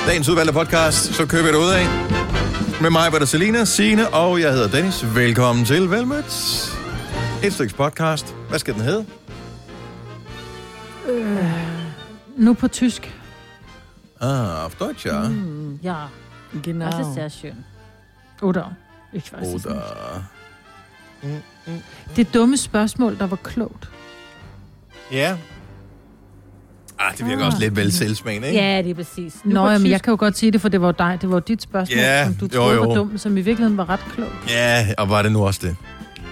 Dagens udvalgte podcast, så kører vi det ud af. Med mig var der Selina, Signe, og jeg hedder Dennis. Velkommen til Velmødt. Et stykke podcast. Hvad skal den hedde? Nu på tysk. Auf Deutsch, ja. Ja, Genau. das ist sehr schön. Oder, ich weiß es nicht. Det dumme spørgsmål, der var klogt. Ja. Det virker også lidt vel selvsmagende, ikke? Ja, det er præcis. Nå, jamen, jeg kan jo godt sige det, for det var dig. Det var dit spørgsmål, Ja, som du troede jo. var dumt, som i virkeligheden var ret klogt. Ja, og var det nu også det?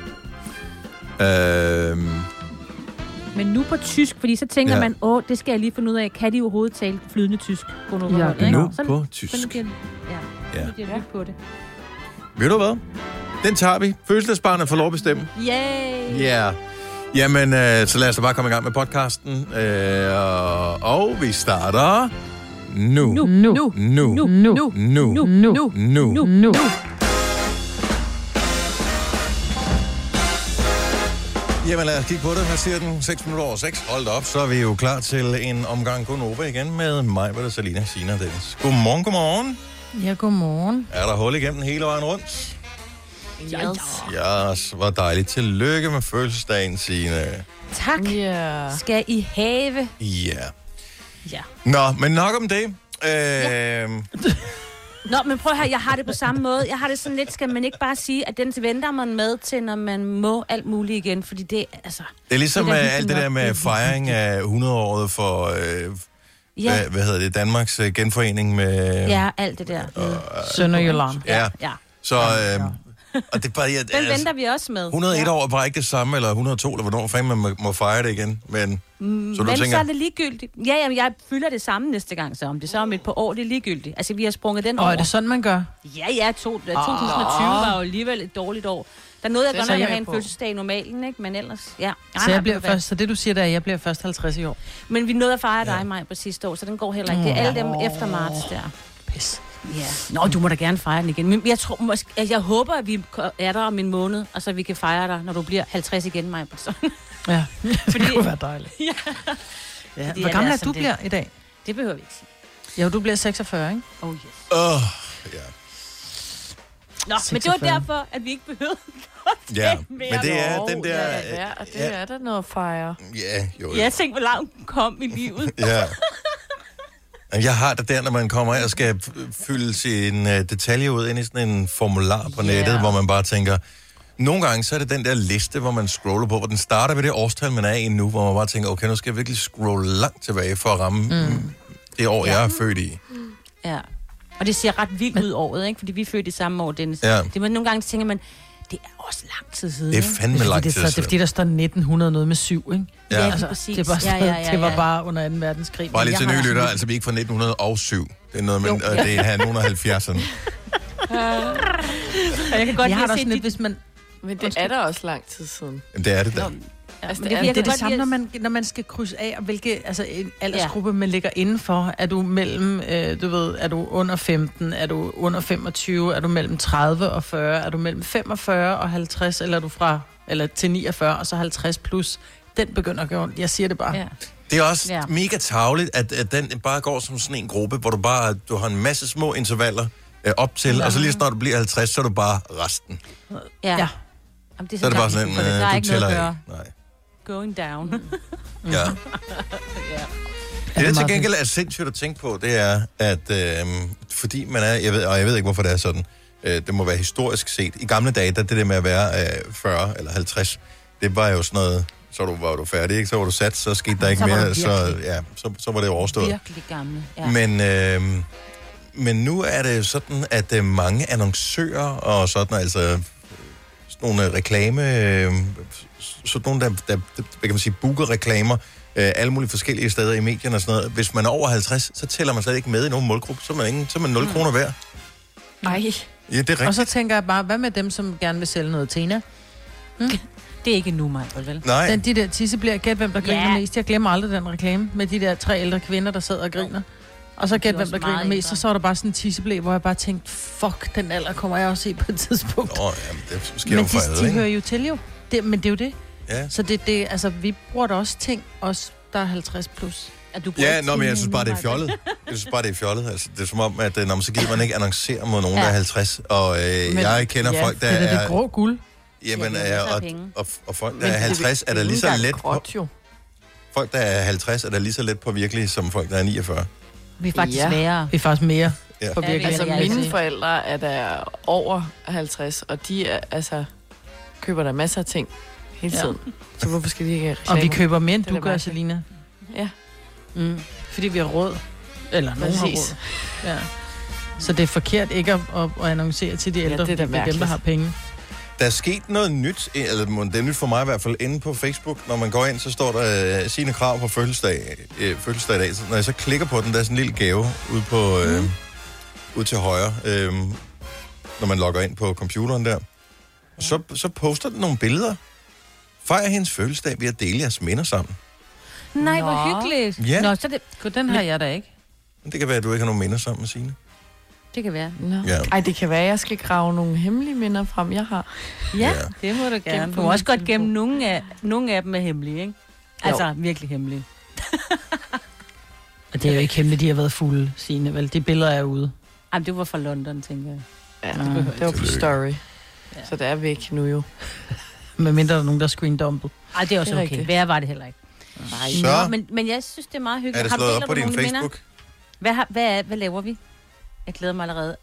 Men nu på tysk, fordi så tænker man, det skal jeg lige finde ud af. Kan de overhovedet tale flydende tysk på nogle Ja, hold, ikke? nu Sådan- på tysk. Sådan bliver Ja. det. Ja, på det. Ved du hvad? Den tager vi. Fødselsdagsbarnet får lov at bestemme. Yay! Ja. Jamen, så lad os da bare komme i gang med podcasten. Og vi starter nu. Nu. Jamen lad os kigge på det. Hvad siger den? 6 minutter over 6. Hold da op, så er vi jo klar til en omgang Gonova igen med mig, hvor der Selina, Signe og Dennis. Godmorgen, godmorgen. Ja, godmorgen. Er der hul igennem hele vejen rundt? Yes. Yes, hvor dejligt. Tillykke med fødselsdagen, Signe. Tak. Ja. Skal I have? Ja. Ja. Nå, men nok om det. Nå, men prøv her, jeg har det på samme måde. Jeg har det sådan lidt, skal man ikke bare sige, at den venter man med til, når man må alt muligt igen, fordi det, altså... Det er ligesom det er alt det der med fejring af 100-året for, hvad hedder det, Danmarks genforening med... Ja, alt det der. Sønderjylland. Ja. Ja. Så, og det er bare... Den venter vi også med. 101 år er bare ikke det samme, eller 102, eller hvornår fanden man må fejre det igen. Men, så du Men tænker... så er det ligegyldigt. Ja, jamen, jeg fylder det samme næste gang, så om det så om et par år, det er ligegyldigt. Altså, vi har sprunget den over. Og er det sådan, man gør? Ja, 2020 var jo alligevel et dårligt år. Der nåede jeg godt nok at have en fødselsdag i normalen, ikke? Men ellers, ja. Så det du siger, der er, at jeg bliver først 50 i år. Men vi nåede at fejre dig, mig på sidste år, så den går heller ikke. Det er alle dem efter marts der. Pis. Ja. Nå, du må da gerne fejre den igen. Men jeg tror, jeg håber, at vi er der om en måned, og så vi kan fejre dig, når du bliver 50 igen, mig på sådan. Ja, det kunne være dejligt. Ja. Hvor gammel er du bliver i dag? Det behøver vi ikke sige. Jo, du bliver 46, ikke? Oh yes. ja. Nå, 46. men det var derfor, at vi ikke behøvede Ja, men det er den der... Det er der noget at fejre. Ja, jo. Jeg tænkte, hvor langt kom i livet. Ja. Jeg har det der, når man kommer og skal fylde sin detalje ud ind i sådan en formular på nettet, hvor man bare tænker... Nogle gange så er det den der liste, hvor man scroller på, hvor den starter ved det årstal, man er i nu, hvor man bare tænker, okay, nu skal jeg virkelig scrolle langt tilbage for at ramme det år, jeg er født i. Ja. Og det ser ret vildt ud året, ikke? Fordi vi er født i samme år, Dennis. Ja. Det var nogle gange, tænker man, det er også lang tid siden. Det er fandme lang tid Det er fordi, der står 1900 noget med 7, ikke? Ja. Altså, præcis. Det var, det var bare under 2. verdenskrig. Bare lige Men til jeg nye har lyttere, sådan- altså vi er ikke fra 1907. Det er noget, men det er nogen af 70'erne. Og jeg kan godt Jeg har lide da at se sådan lidt, hvis man... Men det er der også lang tid siden. Det er det da. Altså, men det er jeg Det er kan det godt samme, lide når man skal krydse af, og hvilke en aldersgruppe man ligger indenfor. Er du mellem, er du under 15, er du under 25, er du mellem 30 og 40, er du mellem 45 og 50, eller er du eller til 49 og så 50 plus. Den begynder at gøre ondt. Jeg siger det bare. Ja. Det er også mega tarveligt, at den bare går som sådan en gruppe, hvor du har en masse små intervaller op til, og så lige snart du bliver 50, så er du bare resten. Ja. Jamen, det Så er det bare sådan, der er du ikke noget tæller at ikke. gøre. Nej. Going down. Ja. Det, der til gengæld er sindssygt at tænke på, det er, at fordi man er, jeg ved ikke, hvorfor det er sådan, det må være historisk set. I gamle dage, det der med at være 40 eller 50, det var jo sådan noget, så var du færdig, ikke? Så var du sat, så skete der ikke Så var mere, du så var det overstået. Virkelig gamle. Ja. Men nu er det sådan, at mange annoncører og sådan, altså sådan nogle reklame, sådan nogle, der hvad kan man sige, booker reklamer, alle mulige forskellige steder i medierne og sådan noget. Hvis man er over 50, så tæller man slet ikke med i nogen målgruppe, så er man 0 kroner værd. Ej. Ja, det er rigtigt. Og så tænker jeg bare, hvad med dem, som gerne vil sælge noget Tina? Det er ikke nu, mig, vel? Nej. De der tisseblier, gæt hvem der griner mest. Jeg glemmer aldrig den reklame med de der 3 ældre kvinder, der sidder og griner. Og så gæt hvem der griner mest, og så var der bare sådan en tisseblæ, hvor jeg bare tænkte, fuck, den alder kommer jeg også i på et tidspunkt. Jamen, det sker jo for alle, de ikke? hører jo til jo. Men det er jo det. Ja. Så altså, vi bruger da også ting, os der er 50 plus. At du bor Ja, i men jeg synes bare, det er Tinglev, fjollet. Jeg synes bare, det er fjollet. Altså, det er som om, at så gider man ikke annoncere mod nogen, der er 50. Og jeg kender folk, der Det er er... det grå guld. Jamen, Ja, det er masser af penge. og folk, der er 50, er der lige så let på... Gråt, jo. Folk, der er 50, er der lige så let på virkelig, som folk, der er 49. Vi er faktisk Ja. sværere. Det er faktisk mere. Ja. På virkelig. Altså, jeg mine sige. forældre er der over 50, og de er, køber der masser af ting hele tiden. Så hvorfor skal de ikke have Og vi reklamer? køber mere, end Det er du da gør, mærkeligt. Selina. Ja. Fordi vi har råd. Eller nogen har Præcis. råd. Ja. Så det er forkert ikke at annoncere til de ældre, det er da fordi det er dem, der mærkeligt. har penge. Der er sket noget nyt, eller det er nyt for mig i hvert fald, inde på Facebook. Når man går ind, så står der Signe Krav på fødselsdag i dag. Så når jeg så klikker på den, der er sådan en lille gave ude på ude til højre, når man logger ind på computeren der. Så poster den nogle billeder. Fejrer hendes fødselsdag ved at dele jeres minder sammen. Nej, hvor Nå. hyggeligt. Ja. Nå, så det, Gud, den har jeg da ikke. Det kan være, at du ikke har nogen minder sammen med Signe. det kan være. Nå. Ja. Ej, det kan være, at jeg skal grave nogle hemmelige minder frem, jeg har. Ja, Ja. det må du gerne. på Du må min også godt telefon. gemme nogle af dem er hemmelige, ikke? Altså, virkelig hemmelige. Og det er jo ikke hemmeligt, de har været fulde, Signe, vel? De billeder er ude. Ej, det var fra London, tænker jeg. Ja, Nå. det var på Tillykke. story. Ja. Så det er væk nu jo. Medmindre der er nogen, der er screendumpet. Ej, det er også Det er okay. rigtigt. Værre var det heller ikke. Så Men jeg synes, det er meget hyggeligt. er det Har du- slået deler op på du din nogle minder? Facebook. Hvad laver vi? Jeg glæder mig allerede.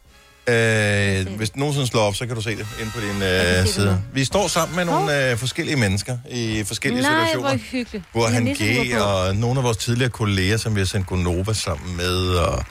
Hvis du nogensinde slår op, så kan du se det inde på din kan se det side. nu. Vi står sammen med nogle forskellige mennesker i forskellige Nej, situationer. hvor hyggeligt. Hvor Vi har han nisselure G på. og nogle af vores tidligere kolleger, som vi har sendt Gonova sammen med, og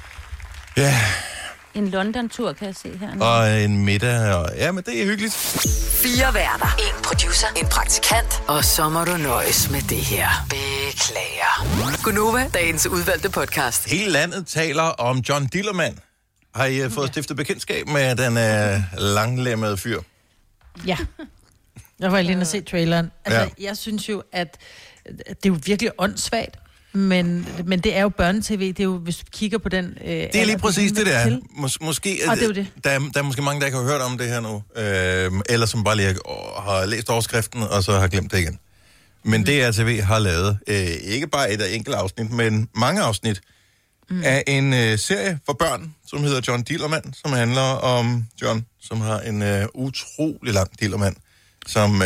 ja, En London-tur, kan jeg se her. og en middag, og ja, men det er hyggeligt. 4 værter. En producer. En praktikant. Og så må du nøjes med det her. Beklager. Gunova, dagens udvalgte podcast. Hele landet taler om John Dillermand. Har I fået stiftet bekendtskab med den langlemmede fyr? Ja. Jeg var lige inde og se traileren. Altså, Ja. jeg synes jo, at det er jo virkelig åndssvagt. Men det er jo børnetv. Det er jo, hvis du kigger på den... Det er lige præcis det, der er. Måske, Og det er jo det. Der er måske mange, der ikke har hørt om det her nu. Eller som bare lige har læst overskriften, og så har glemt det igen. Men DRTV har lavet ikke bare et enkelt afsnit, men mange afsnit af en serie for børn, som hedder John Dillermand, som handler om John, som har en utrolig lang dillermand, som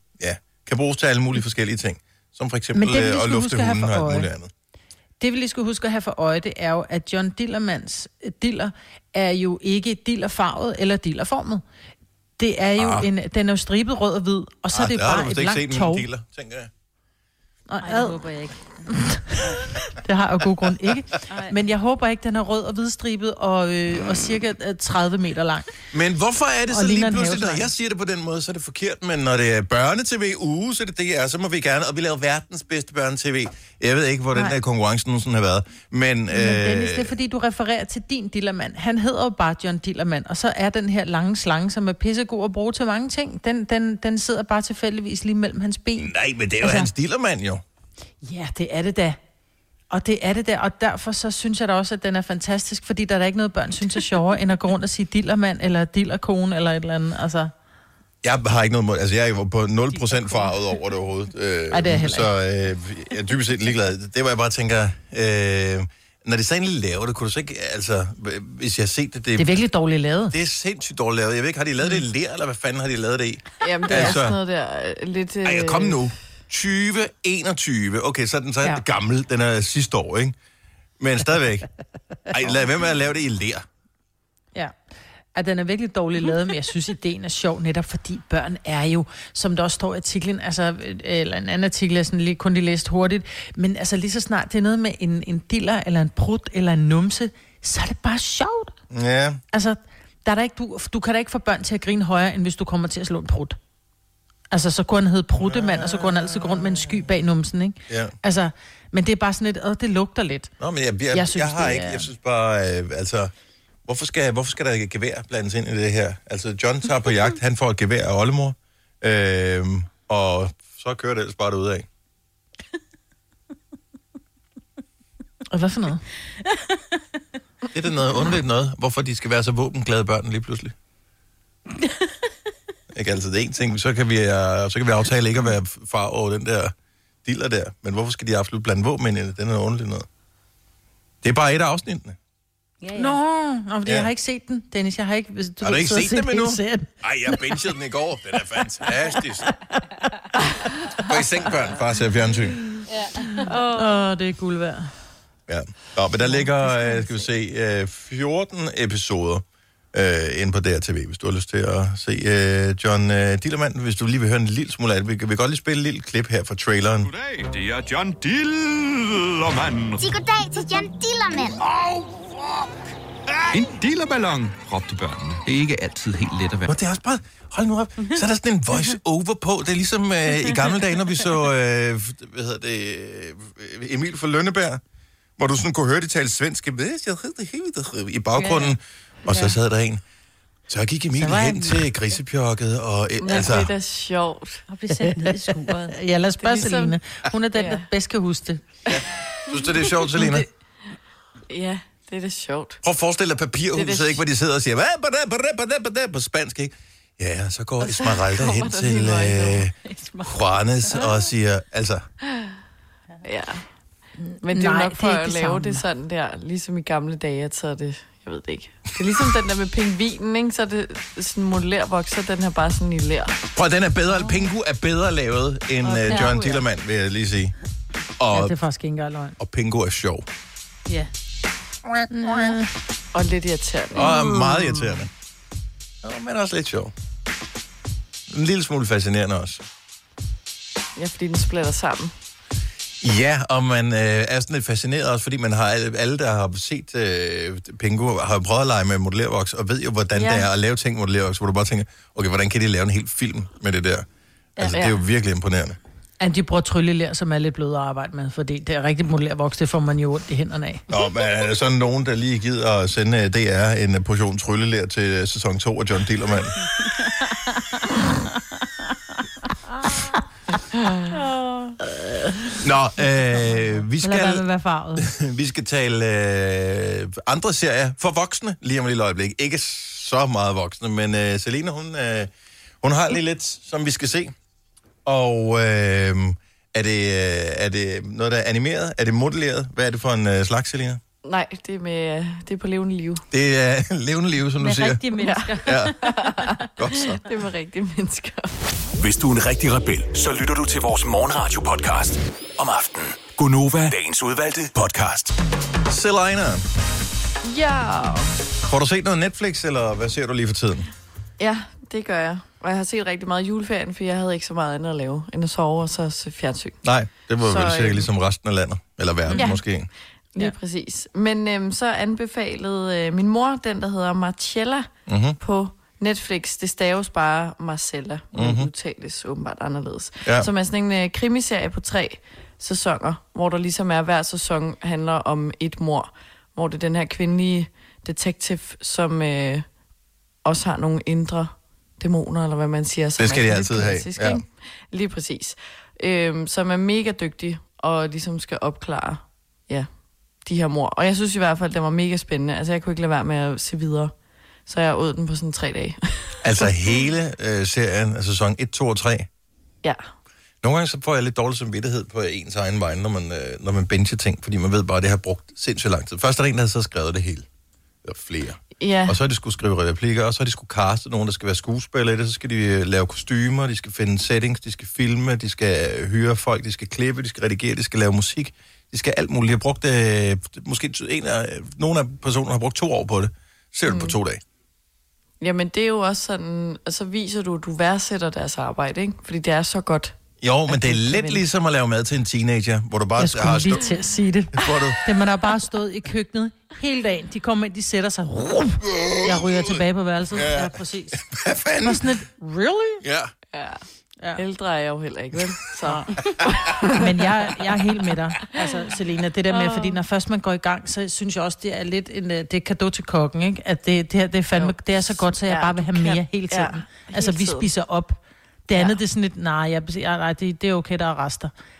kan bruges til alle mulige forskellige ting. Som for eksempel Men det, vi lige at skal lufte huske at have hunden og for alt øje. muligt andet. Det vi lige skal huske at have for øje, det er jo, at John Dillermands diller er jo ikke dillerfarvet eller dillerformet. Det er jo den er jo stribet rød og hvid, og så er det der har bare du et vist ikke set langt min tov. dealer, tænker jeg. Og Nej, det håber jeg ikke. det har jeg af god grund ikke. Ej. Men jeg håber ikke, den er rød og hvidstribet og cirka 30 meter lang. Men hvorfor er det Og så lige ligner en pludselig, når haveslange. jeg siger det på den måde, så er det forkert, men når det er børnetv uge, så er det DR, så må vi gerne, og vi laver verdens bedste børnetv. Jeg ved ikke, hvor den Nej. der konkurrence nogensinde har været, men... Men Dennis, det er fordi, du refererer til din dillermand. Han hedder jo bare John Dillermand, og så er den her lange slange, som er pissegod at bruge til mange ting. Den sidder bare tilfældigvis lige mellem hans ben. Nej, men det er jo Altså- hans dillermand jo. Ja, det er det da. Og det er det der, og derfor så synes jeg da også, at den er fantastisk, fordi der er da ikke noget, børn synes er sjovere, end at gå rundt og sige dillermand, eller dillerkone, eller et eller andet. Altså, Jeg har ikke noget mod, altså jeg er jo på 0% farvet over det overhovedet. Ej, det er heller så jeg er dybest set ligeglad. Det var jeg bare tænker, når de så egentlig laver det, kunne du så ikke, altså, hvis jeg har set det, det er virkelig dårligt lavet. det er sindssygt dårligt lavet. Jeg ved ikke, har de lavet det i ler, eller hvad fanden har de lavet det i? Jamen, det er Altså- sådan noget der lidt... Ej, kom nu. 2021. Okay, så er den så Ja. gammel. Den er sidste år, ikke? Men stadigvæk. Ej, lad være med at lave det i ler. Ja. At den er virkelig dårligt lavet, men jeg synes, ideen er sjov, netop fordi børn er jo, som der også står i artiklen, altså, eller en anden artikel, jeg sådan lige, kun lige læst hurtigt, men altså lige så snart det er noget med en diller, eller en prut, eller en numse, så er det bare sjovt. Ja. Altså, der er der ikke, du kan da ikke få børn til at grine højere, end hvis du kommer til at slå en prut. Altså, så kunne han hedde Pruttemand, og så kunne han altid gå rundt med en sky bag numsen, ikke? Ja. Altså, men det er bare sådan lidt, det lugter lidt. Nå, men Jeg synes, jeg har det ikke, er- jeg synes bare, altså, hvorfor skal der et gevær blandes ind i det her? Altså, John tager på jagt, han får et gevær af oldemor, og så kører det ellers bare derudad. Og hvad for noget? Det er da noget underligt noget, hvorfor de skal være så våbenglade børn lige pludselig. Ikke altså, det er en ting, så kan vi aftale ikke at være far over den der diller der. Men hvorfor skal de absolut blande våben ind i det? Den er ordentligt noget. Det er bare et af afsnittene. Ja. Nå, jeg har ikke set den, Dennis. Jeg har ikke... Har du ikke set den endnu? Nej, jeg bingede den i går. Den er fantastisk. Gå i seng, børn. Bare se fjernsyn. Det er guld værd. Ja. Nå, men der ligger, skal vi se, 14 episoder inde på DRTV, hvis du har lyst til at se John Dillermand. Hvis du lige vil høre en lille smule af det. Vi kan godt lige spille et lille klip her fra traileren. Goddag, det er John Dillermand. Sig goddag til John Dillermand. En dillerballon, råbte børnene. Det er ikke altid helt let at være. Det er også bare, hold nu op, så er der sådan en voice-over på. Det er ligesom i gamle dage, når vi så, Emil fra Lønneberg, hvor du sådan kunne høre, de tale svensk i baggrunden, og så sad der en. Så gik Emil hen til grisepjokket, og altså... Det er da sjovt. Og blive sendt ned i skuret. Ja, lad os spørge Selina. Hun er den, der bedst kan huske det. Ja. Synes du, det er sjovt, Selina? Ja, det er da sjovt. Prøv at forestille dig papirhuset, ikke, hvor de sidder og siger, på spansk, ikke? Ja, så går Esmeralda hen til Juanes og siger, altså... Ja. Men det er jo nok for at lave det sådan der, ligesom i gamle dage, at så er det... Jeg ved det ikke. Det er ligesom den der med pingvinen, ikke? Så er det sådan en modellervoks, og den her bare sådan i lær. Prøv, den er bedre, Pingu er bedre lavet end John Dillermand, vil jeg lige sige. Og, det er faktisk ikke engang løgn. Og Pingu er sjov. Ja. Og lidt irriterende. Og meget irriterende. Men også lidt sjov. En lille smule fascinerende også. Ja, fordi den splitter sammen. Ja, og man er sådan lidt fascineret også, fordi man har alle der har set Pingu, har prøvet at lege med modellervoks, og ved jo, hvordan det er at lave ting med modellervoks, hvor du bare tænker, okay, hvordan kan de lave en hel film med det der? Altså, det er jo virkelig imponerende. Ja, de bruger trylleler, som er lidt bløde at arbejde med, fordi det er rigtig modellervoks, det får man jo ondt i hænderne af. Nå, men er der sådan nogen, der lige gider at sende DR en portion trylleler til sæson 2 af John Dillermand? Nå, vi skal tale andre serier for voksne lige om et lille øjeblik. Ikke så meget voksne, men Selina, hun har lige lidt, som vi skal se. Og er det noget, der er animeret? Er det modelleret? Hvad er det for en slags, Selina? Nej, det er på levende liv. Det er levende liv, som du siger. Med rigtige mennesker. Ja. Godt så. Det er med rigtige mennesker. Hvis du er en rigtig rebel, så lytter du til vores morgenradio-podcast om aftenen. Gunova, dagens udvalgte podcast. Selina. Ja. Har du set noget Netflix, eller hvad ser du lige for tiden? Ja, det gør jeg. Og jeg har set rigtig meget juleferien, for jeg havde ikke så meget andet at lave, end at sove og så se fjernsyn. Nej, det var vel sikkert ligesom resten af landet. Eller verden måske. Lige præcis. Men så anbefalede min mor, den der hedder Marcella, på Netflix. Det staves bare Marcella. Det udtales åbenbart anderledes. Ja. Som er sådan en krimiserie på 3 sæsoner, hvor der ligesom er, hver sæson handler om et mord. Hvor det er den her kvindelige detektiv, som også har nogle indre dæmoner, eller hvad man siger. Det skal de altid have. Ja. Lige præcis. Som er mega dygtig, og ligesom skal opklare de her mord. Og jeg synes i hvert fald, det var mega spændende. Altså, jeg kunne ikke lade være med at se videre. Så jeg åd den på sådan 3 dage. Altså hele serien, altså sæson 1, 2 og 3? Ja. Nogle gange så får jeg lidt dårlig samvittighed på ens egen vej, når man binger ting, fordi man ved bare, at det har brugt sindssygt lang tid. Først er der en, der havde så skrevet det hele. Eller flere. Ja. Og så har de skulle skrive replikker, og så har de skulle caste nogen, der skal være skuespillere i det, så skal de lave kostymer, de skal finde settings, de skal filme, de skal hyre folk, de skal klippe, de skal redigere, de skal lave musik, de skal alt muligt. Jeg har brugt måske nogle af personerne har brugt 2 år på det. Ser du på 2 dage? Jamen, det er jo også sådan, og så viser du værdsætter deres arbejde, ikke? Fordi det er så godt. Jo, men det er lidt ligesom at lave mad til en teenager, hvor du bare jeg skulle lige til at sige det. Hvor du... Det man har bare stået i køkkenet hele dagen. De kommer ind, de sætter sig. Jeg ryger tilbage på værelset. Ja, præcis. Hvad fanden? Og sådan et, really? Ja. Ældre er jeg jo heller ikke, vel? Så. Men jeg er helt med dig, altså Selina, det der med, fordi når først man går i gang, så synes jeg også, det er lidt det er cadeau til kokken, ikke? At det er fandme, det er så godt, så jeg bare vil have mere hele tiden. Altså, vi spiser op. Det andet, det er sådan lidt, nej, det er okay, der er rester.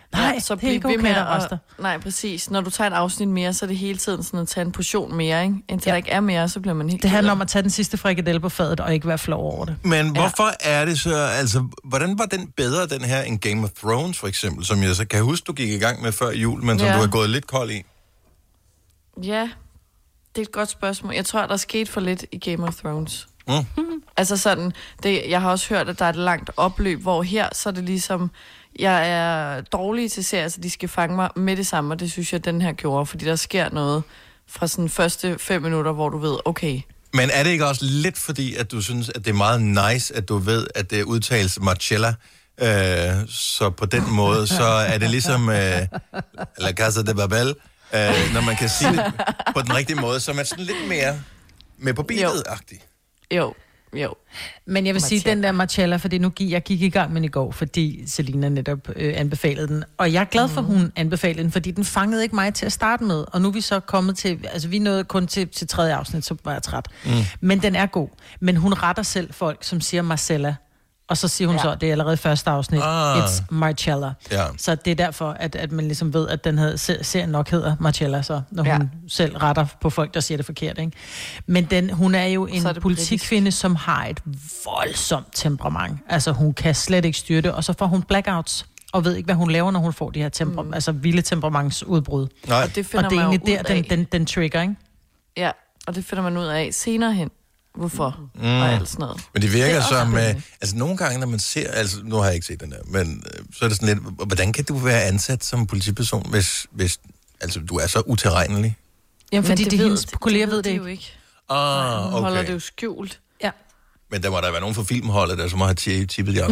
Nej, så det er ikke okay, der ryster. Nej, præcis. Når du tager et afsnit mere, så er det hele tiden sådan at tage en portion mere, ikke? Indtil der ikke er mere, så bliver man helt... Det handler om at tage den sidste frikadelle på fadet, og ikke være flov over det. Men hvorfor er det så... Altså, hvordan var den bedre, den her, end Game of Thrones, for eksempel? Som jeg så kan huske, du gik i gang med før jul, men som du har gået lidt kold i. Ja, det er et godt spørgsmål. Jeg tror, der skete for lidt i Game of Thrones. Mm. Altså sådan... Jeg har også hørt, at der er et langt opløb, hvor her, så er det ligesom... Jeg er dårlig til serier, så de skal fange mig med det samme, og det synes jeg, den her gjorde, fordi der sker noget fra sådan første 5 minutter, hvor du ved, okay. Men er det ikke også lidt fordi, at du synes, at det er meget nice, at du ved, at det udtales Marcella, så på den måde, så er det ligesom La Casa de Babel, når man kan sige det på den rigtige måde, så er man sådan lidt mere med på beatet-agtig. Jo. Men jeg vil sige, den der Marcella, fordi jeg gik i gang med i går, fordi Selina netop anbefalede den. Og jeg er glad for, hun anbefalede den, fordi den fangede ikke mig til at starte med. Og nu er vi så kommet til, altså vi nåede kun til 3. afsnit, så var jeg træt. Men den er god. Men hun retter selv folk, som siger Marcella. Og så siger hun så, det er allerede første afsnit, it's Marcella. Ja. Så det er derfor, at man ligesom ved, at den serien nok hedder Marcella, så, når hun selv retter på folk, der siger det forkert. Ikke? Men hun er jo en politikkvinde, som har et voldsomt temperament. Altså hun kan slet ikke styre det, og så får hun blackouts, og ved ikke, hvad hun laver, når hun får de her altså vilde temperamentsudbrud. Nej. Og det er egentlig den trigger, ikke? Ja, og det finder man ud af senere hen. Hvorfor? Og alt sådan noget. Men det virker som... altså, nogle gange, når man ser... Altså, nu har jeg ikke set den der, men så er det sådan lidt... Hvordan kan du være ansat som politiperson, hvis altså, du er så utilregnelig? Jamen, fordi det hendes kolleger ved det ikke. Okay. Hun holder det jo skjult. Ja. Men der må der være nogen fra filmholdet, der som har tippet jer.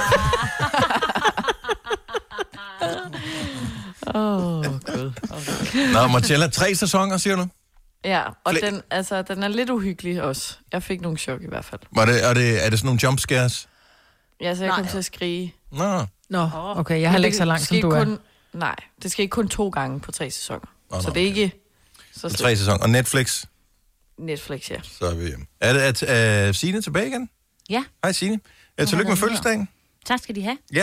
Gud. Nå, Marcella, 3 sæsoner, siger du? Ja, og den er lidt uhyggelig også. Jeg fik nogle chok i hvert fald. Er det sådan nogle jumpscares? Ja, så jeg kom til at skrige. Nå, okay, jeg har ikke så langt, som du er. Nej, det skal ikke kun 2 gange på 3 sæsoner. Så det er ikke... Så 3 sæsoner. Og Netflix? Netflix, ja. Så er vi hjemme. Er Signe tilbage igen? Ja. Hej Signe. Tillykke med fødselsdagen. Tak skal de have. Ja.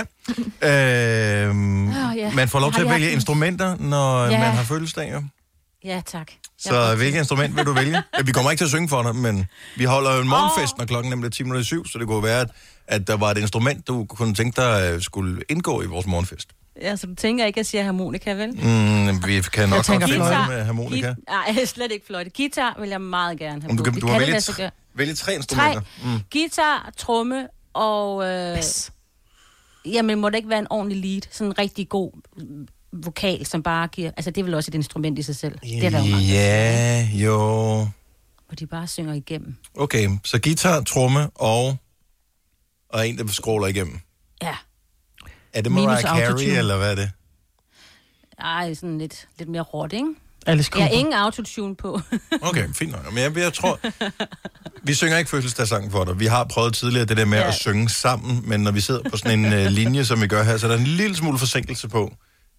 Man får lov til at vælge instrumenter, når man har fødselsdag, jo. Ja, tak. Så hvilket instrument vil du vælge? Vi kommer ikke til at synge for dig, men vi holder jo en morgenfest, når klokken nemlig er 10:07, så det kunne være, at der var et instrument, du kunne tænke dig skulle indgå i vores morgenfest. Ja, så du tænker ikke, at jeg siger harmonika, vel? Vi kan nok godt fløjte med harmonika. Nej, slet ikke fløjte. Guitar vil jeg meget gerne have. Du kan vælge 3 instrumenter. 3. Guitar, tromme og... jamen, må det ikke være en ordentlig lead? Sådan en rigtig god... vokal, som bare giver... Altså, det er vel også et instrument i sig selv. Det er der jo mange. Ja, jo. Hvor de bare synger igennem. Okay, så guitar, tromme og en, der scroller igennem. Ja. Er det Mariah Carey, eller hvad er det? Ej, sådan lidt mere råt, ikke? Alice Cooper. Jeg har ingen autotune på. Okay, fint nok. Men jeg tror... Vi synger ikke fødselsdagssangen for dig. Vi har prøvet tidligere det der med at synge sammen, men når vi sidder på sådan en linje, som vi gør her, så er der en lille smule forsinkelse på.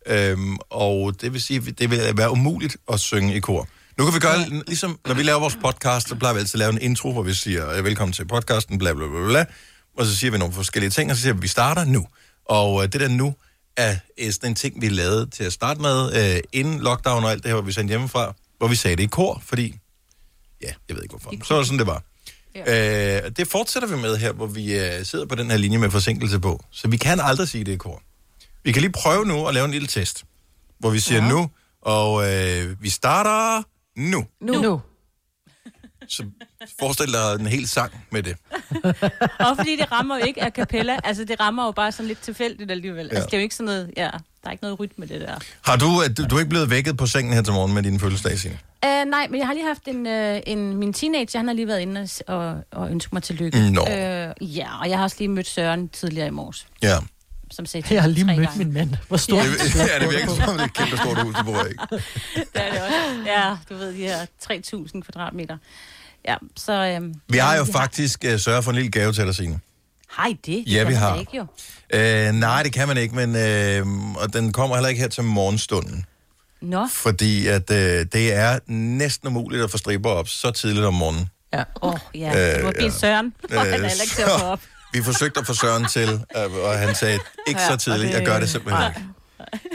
Og det vil sige, at det vil være umuligt at synge i kor. Nu kan vi gøre, ligesom når vi laver vores podcast, så plejer vi altid at lave en intro, hvor vi siger, velkommen til podcasten, bla bla bla bla, og så siger vi nogle forskellige ting, og så siger vi, vi starter nu. Og det der nu er sådan en ting, vi lavede til at starte med, inden lockdown og alt det her, hvor vi sendte hjemmefra, hvor vi sagde det i kor, fordi, ja, jeg ved ikke hvorfor, så var det sådan, det var. Ja. Det fortsætter vi med her, hvor vi sidder på den her linje med forsinkelse på, så vi kan aldrig sige det i kor. Vi kan lige prøve nu at lave en lille test, hvor vi siger nu, og vi starter nu. Nu. Så forestil dig en hel sang med det. Og fordi det rammer jo ikke a cappella, altså det rammer jo bare sådan lidt tilfældigt alligevel. Ja. Altså det er jo ikke sådan noget, der er ikke noget rytme det der. Har du er ikke blevet vækket på sengen her til morgen med din fødselsdag, Signe? Nej, men jeg har lige haft min teenager, han har lige været inde og ønsket mig tillykke. Ja, og jeg har også lige mødt Søren tidligere i morges. Ja. Som sagde, jeg har lige mødt min mand. Hvor stort det virker som et kæmpe stort hus, du bor ikke. Det er det også. Ja, du ved, de her 3.000 kvadratmeter. Ja, så... vi har jo faktisk sørget for en lille gave til dig, Signe. Hej, det? Ja, vi har. Ikke, jo. Nej, det kan man ikke, men og den kommer heller ikke her til morgenstunden. Nå. Fordi at det er næsten umuligt at få striber op så tidligt om morgenen. Ja. Ja, du har bedt Søren, og han er heller ikke til at få op. Vi forsøgte at få Søren til, og han sagde, ikke så tidligt, jeg gør det simpelthen ikke.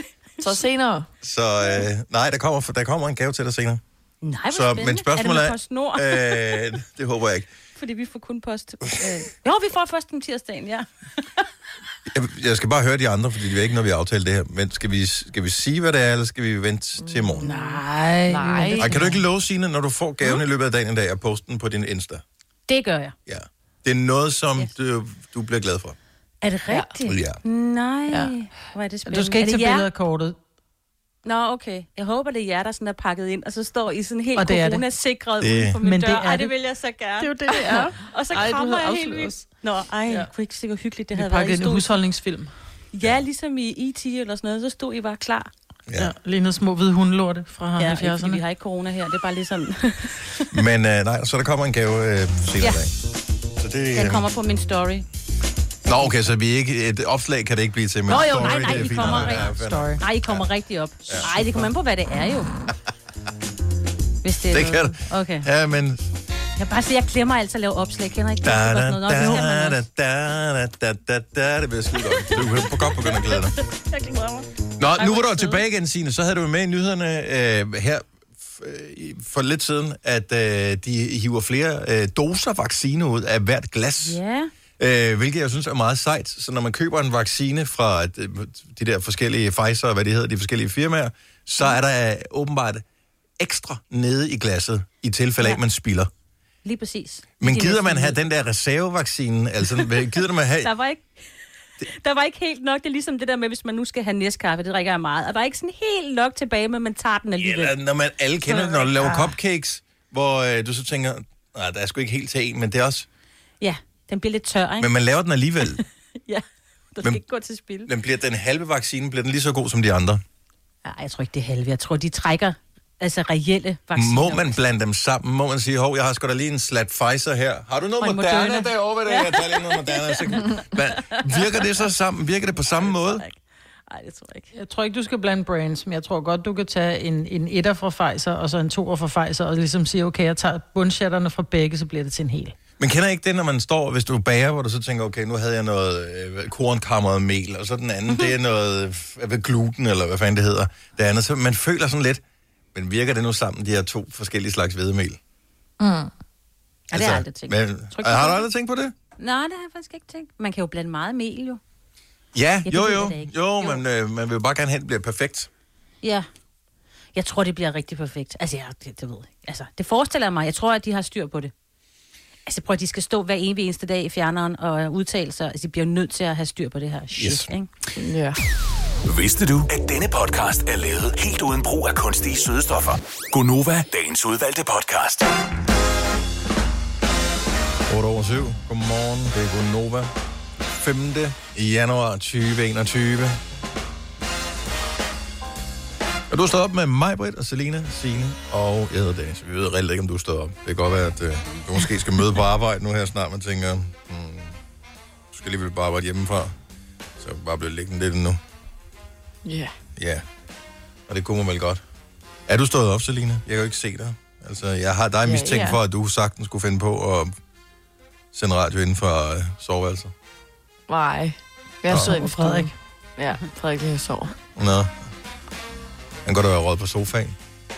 Så senere. Så nej, der kommer en gave til dig senere. Nej, hvor så, spændende. men spørgsmålet er det med PostNord? Det håber jeg ikke. Fordi vi får kun post. Jo, vi får først om tirsdagen, ja. Jeg skal bare høre de andre, fordi det er ikke noget, vi har aftalt det her. Men skal vi sige, hvad det er, eller skal vi vente til i morgen? Nej. Kan du ikke love, Signe, når du får gaven i løbet af dagen i dag, at poste den på din Insta? Det gør jeg. Ja. Det er noget, som du bliver glad for. Er det rigtigt? Ja. Nej. Ja. Hvor er det spændende. Du skal ikke tage billeder af kortet. Nå, okay. Jeg håber, det er jer, der sådan er pakket ind, og så står I sådan helt corona-sikret ude på min men dør. Det er det vil jeg så gerne. Det er jo det, det er. Og så krammer jeg helt vildt. Nå, kunne ikke sikkert hyggeligt, det havde været. Vi pakkede en husholdningsfilm. Ja, ligesom i E.T. eller sådan noget, så stod I bare klar. Ja, lignede små hvide hundelorte fra 70'erne. Ja, vi har ikke corona her, det er bare lige sådan. Men nej, så der kommer en gave senere dag. Så det, den kommer på min story. Nå, okay, så vi ikke, et opslag kan det ikke blive til, men nej, I kommer I kommer rigtig op. Nej, det kommer an på, hvad det er jo. Hvis det kan det. Okay. Ja, men... Jeg bare sige, jeg glemmer altid at lave opslag. Kender ikke det? Det bliver skide godt. Du kan godt begynde at glæde dig. Jeg glæder mig. Nå, nu var du tilbage igen, Signe. Så havde du med i nyhederne her for lidt siden, at de hiver flere doser vaccine ud af hvert glas. Ja. Hvilket jeg synes er meget sejt. Så når man køber en vaccine fra de der forskellige Pfizer, og hvad det hedder, de forskellige firmaer, så er der åbenbart ekstra nede i glasset, i tilfælde af, at man spilder. Lige præcis. Men gider man have den der reservevaccine? Altså, gider man have... Der var ikke helt nok. Det er ligesom det der med, hvis man nu skal have næskaffe, det drikker jeg meget. Og der er ikke sådan helt nok tilbage, men man tager den alligevel. Ja, når man alle kender det, når du laver cupcakes, hvor du så tænker, nej, der er sgu ikke helt til en, men det er også... Ja, den bliver lidt tør, ikke? Men man laver den alligevel. Ja, der skal ikke gå til spil. Men bliver den halve vaccine, bliver den lige så god som de andre? Ja, jeg tror ikke, det er halve. Jeg tror, de trækker altså reelle vacciner. Må man blande dem sammen? Må man sige, hov, jeg har sgu da lige en slat Pfizer her. Har du noget Moderna derovre? Jeg tager lige noget Moderna. Så... Virker det så sammen? Virker det på samme måde? Nej, det tror jeg ikke. Jeg tror ikke, du skal blande brands, men jeg tror godt, du kan tage en etter fra Pfizer, og så en toer fra Pfizer, og ligesom sige, okay, jeg tager bundshatterne fra begge, så bliver det til en hel. Men kender ikke det, når man står, hvis du bager, hvor du så tænker, okay, nu havde jeg noget kornkammeret mel, og så den anden, det er noget gluten, eller hvad fanden det hedder. Det andet, så man føler sådan lidt, men virker det nu sammen, de her to forskellige slags hvedemel? Ja, det har jeg aldrig tænkt. Har du aldrig tænkt på det? Nej, det har jeg faktisk ikke tænkt. Man kan jo blande meget mel, jo. Ja, men man vil jo bare gerne have, det bliver perfekt. Ja. Jeg tror, det bliver rigtig perfekt. Altså, det ved jeg. Altså, det forestiller jeg mig. Jeg tror, at de har styr på det. Altså, prøv at de skal stå hver eneste dag i fjerneren og udtale sig. Altså, de bliver nødt til at have styr på det her shit, ikke? Ja. Vidste du, at denne podcast er lavet helt uden brug af kunstige sødestoffer? Gonova, dagens udvalgte podcast. 8:07. Godmorgen, det er Gonova. 5. januar 2021. Og du har stået op med mig, Britt, og Selina, Signe, og jeg hedder Dennis. Vi ved reelt ikke, om du står op. Det kan godt være, at du måske skal møde på arbejde nu her snart. Man tænker, du skal alligevel bare arbejde hjemmefra. Så bare blive liggende lidt nu. Ja. Ja, og det kunne man vel godt. Er du stået op, Selina? Jeg kan jo ikke se dig. Altså, jeg har dig mistænkt for, at du sagtens skulle finde på at sende radio inden for soveværelset. Nej. Jeg sidder inde i Frederik. Ja, Frederik lige sover. Nå. Han går da være råd på sofaen.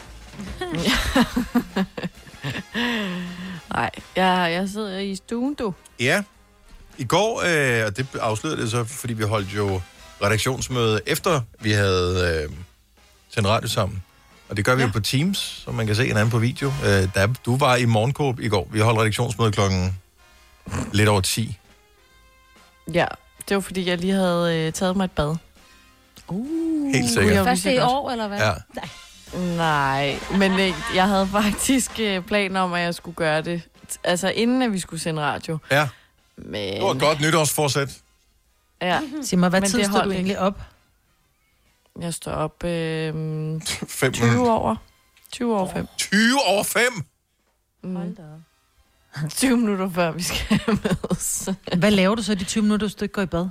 Nej, jeg sidder i stuen, du. Ja. I går, og det afslørede det så, fordi vi holdt jo redaktionsmøde efter vi havde sendt radio sammen. Og det gør vi jo på Teams, som man kan se en anden på video. Du var i morgenkåb i går. Vi holdt redaktionsmøde klokken lidt over 10. Ja, det var fordi, jeg lige havde taget mig et bad. Helt sikkert. Først i år, eller hvad? Ja. Nej, men jeg havde faktisk planer om, at jeg skulle gøre det. Altså, inden at vi skulle sende radio. Ja. Men... Det var et godt nytårsforsæt. Ja. Sig mig, hvad tid står du egentlig op? Jeg står op 5 20 over. 20 over 5. 20 over 5? Hold da op. 20 minutter før vi skal mødes. Hvad laver du så de 20 minutter, hvis du ikke går i bad?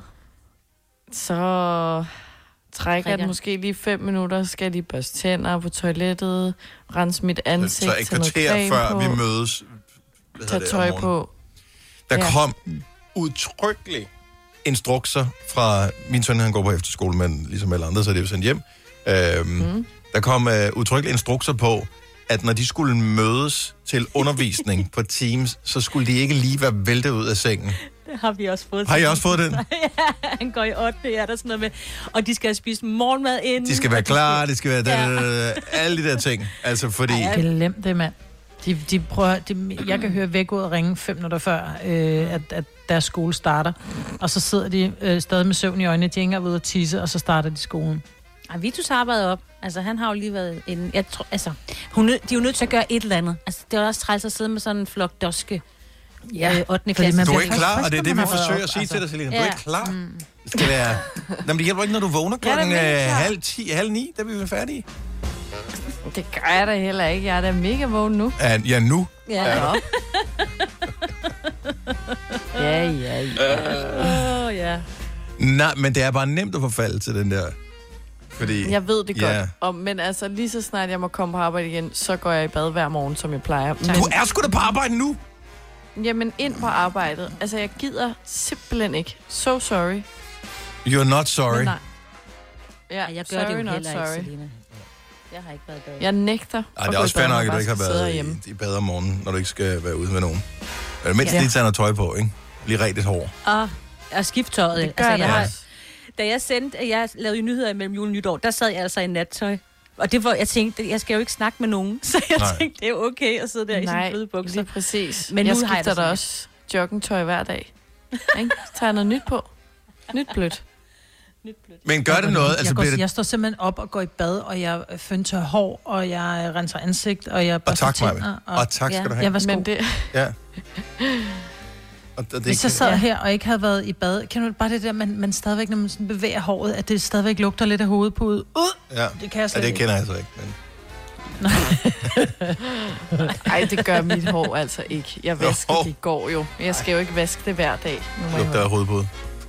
Så trækker jeg den måske lige 5 minutter, skal jeg lige børste tænder på toilettet, rense mit ansigt, så et kvarter før vi mødes. Tag tøj på. Der kom udtrykkeligt instrukser fra min søn, han går på efterskole, men ligesom alle andre, så er det jo sendt hjem. Der kom udtrykkelige instrukser på, at når de skulle mødes til undervisning på Teams, så skulle de ikke lige være væltet ud af sengen. Det har vi også fået. Har I også fået den? Ja, han går i 8. Ja, der er sådan noget med. Og de skal have spist morgenmad inden. De skal være klar, de skal være alle de der ting. Altså fordi... Glem det, mand. De prøver, jeg kan høre væk ud og ringe 5 minutter før, at deres skole starter. Og så sidder de stadig med søvn i øjnene. De hænger ud og tisse, og så starter de skolen. Ej, Vitus arbejder op. Altså, han har jo lige været en... Jeg tror, altså, de er jo nødt til at gøre et eller andet. Altså, det er også træls at sidde med sådan en flok doske. Ja, 8. klasse. Du er ikke klar, og det er det, vi forsøger at sige til dig, Selina. Du er ikke klar. Det skal være... Jamen, det hjælper ikke, når du vågner klokken 8:30, da vi er færdige. Det gør jeg da heller ikke. Jeg er da mega vågen nu. Ja, nu. Ja. Ja. Nej, men det er bare nemt at forfalde til den der... Fordi, jeg ved det godt, men altså lige så snart jeg må komme på arbejde igen, så går jeg i bad hver morgen, som jeg plejer. Men, du er sgu da på arbejde nu! Jamen ind på arbejdet. Altså jeg gider simpelthen ikke. So sorry. You're not sorry. Men nej. Ja, jeg gør det jo heller ikke, Selina. Jeg har ikke været i bad. Jeg nægter. Ej, det er også fair nok, at du ikke har været i bad om morgenen, når du ikke skal være ude med nogen. Mindst lige tage noget tøj på, ikke? Lige rigtig hård. Og skifttøjet. Det gør altså, da jeg lavede nyheder imellem jul og nytår, der sad jeg altså i nattøj. Og det var, jeg tænkte, jeg skal jo ikke snakke med nogen. Så jeg tænkte, det er okay at sidde der i sine bløde bukser. Nej, præcis. Men jeg skifter da også joggingtøj hver dag. Ikke? Så tager jeg noget nyt på. Nyt blødt. Men gør det noget? Altså, jeg står simpelthen op og går i bad, og jeg fønter hår, og jeg renser ansigt, og jeg børster tænder. Og tak skal du have. Ja, værsgo. Men det... Ja. Hvis jeg sad her og ikke havde været i bad, kan du bare det der, man stadigvæk, når man sådan bevæger håret, at det stadigvæk lugter lidt af hovedpude. Ja. Det kan jeg slet det kender jeg så ikke. Men... Ej, det gør mit hår altså ikke. Jeg vasker det i går jo. Jeg skal jo ikke vaske det hver dag. Lugter af hovedpude.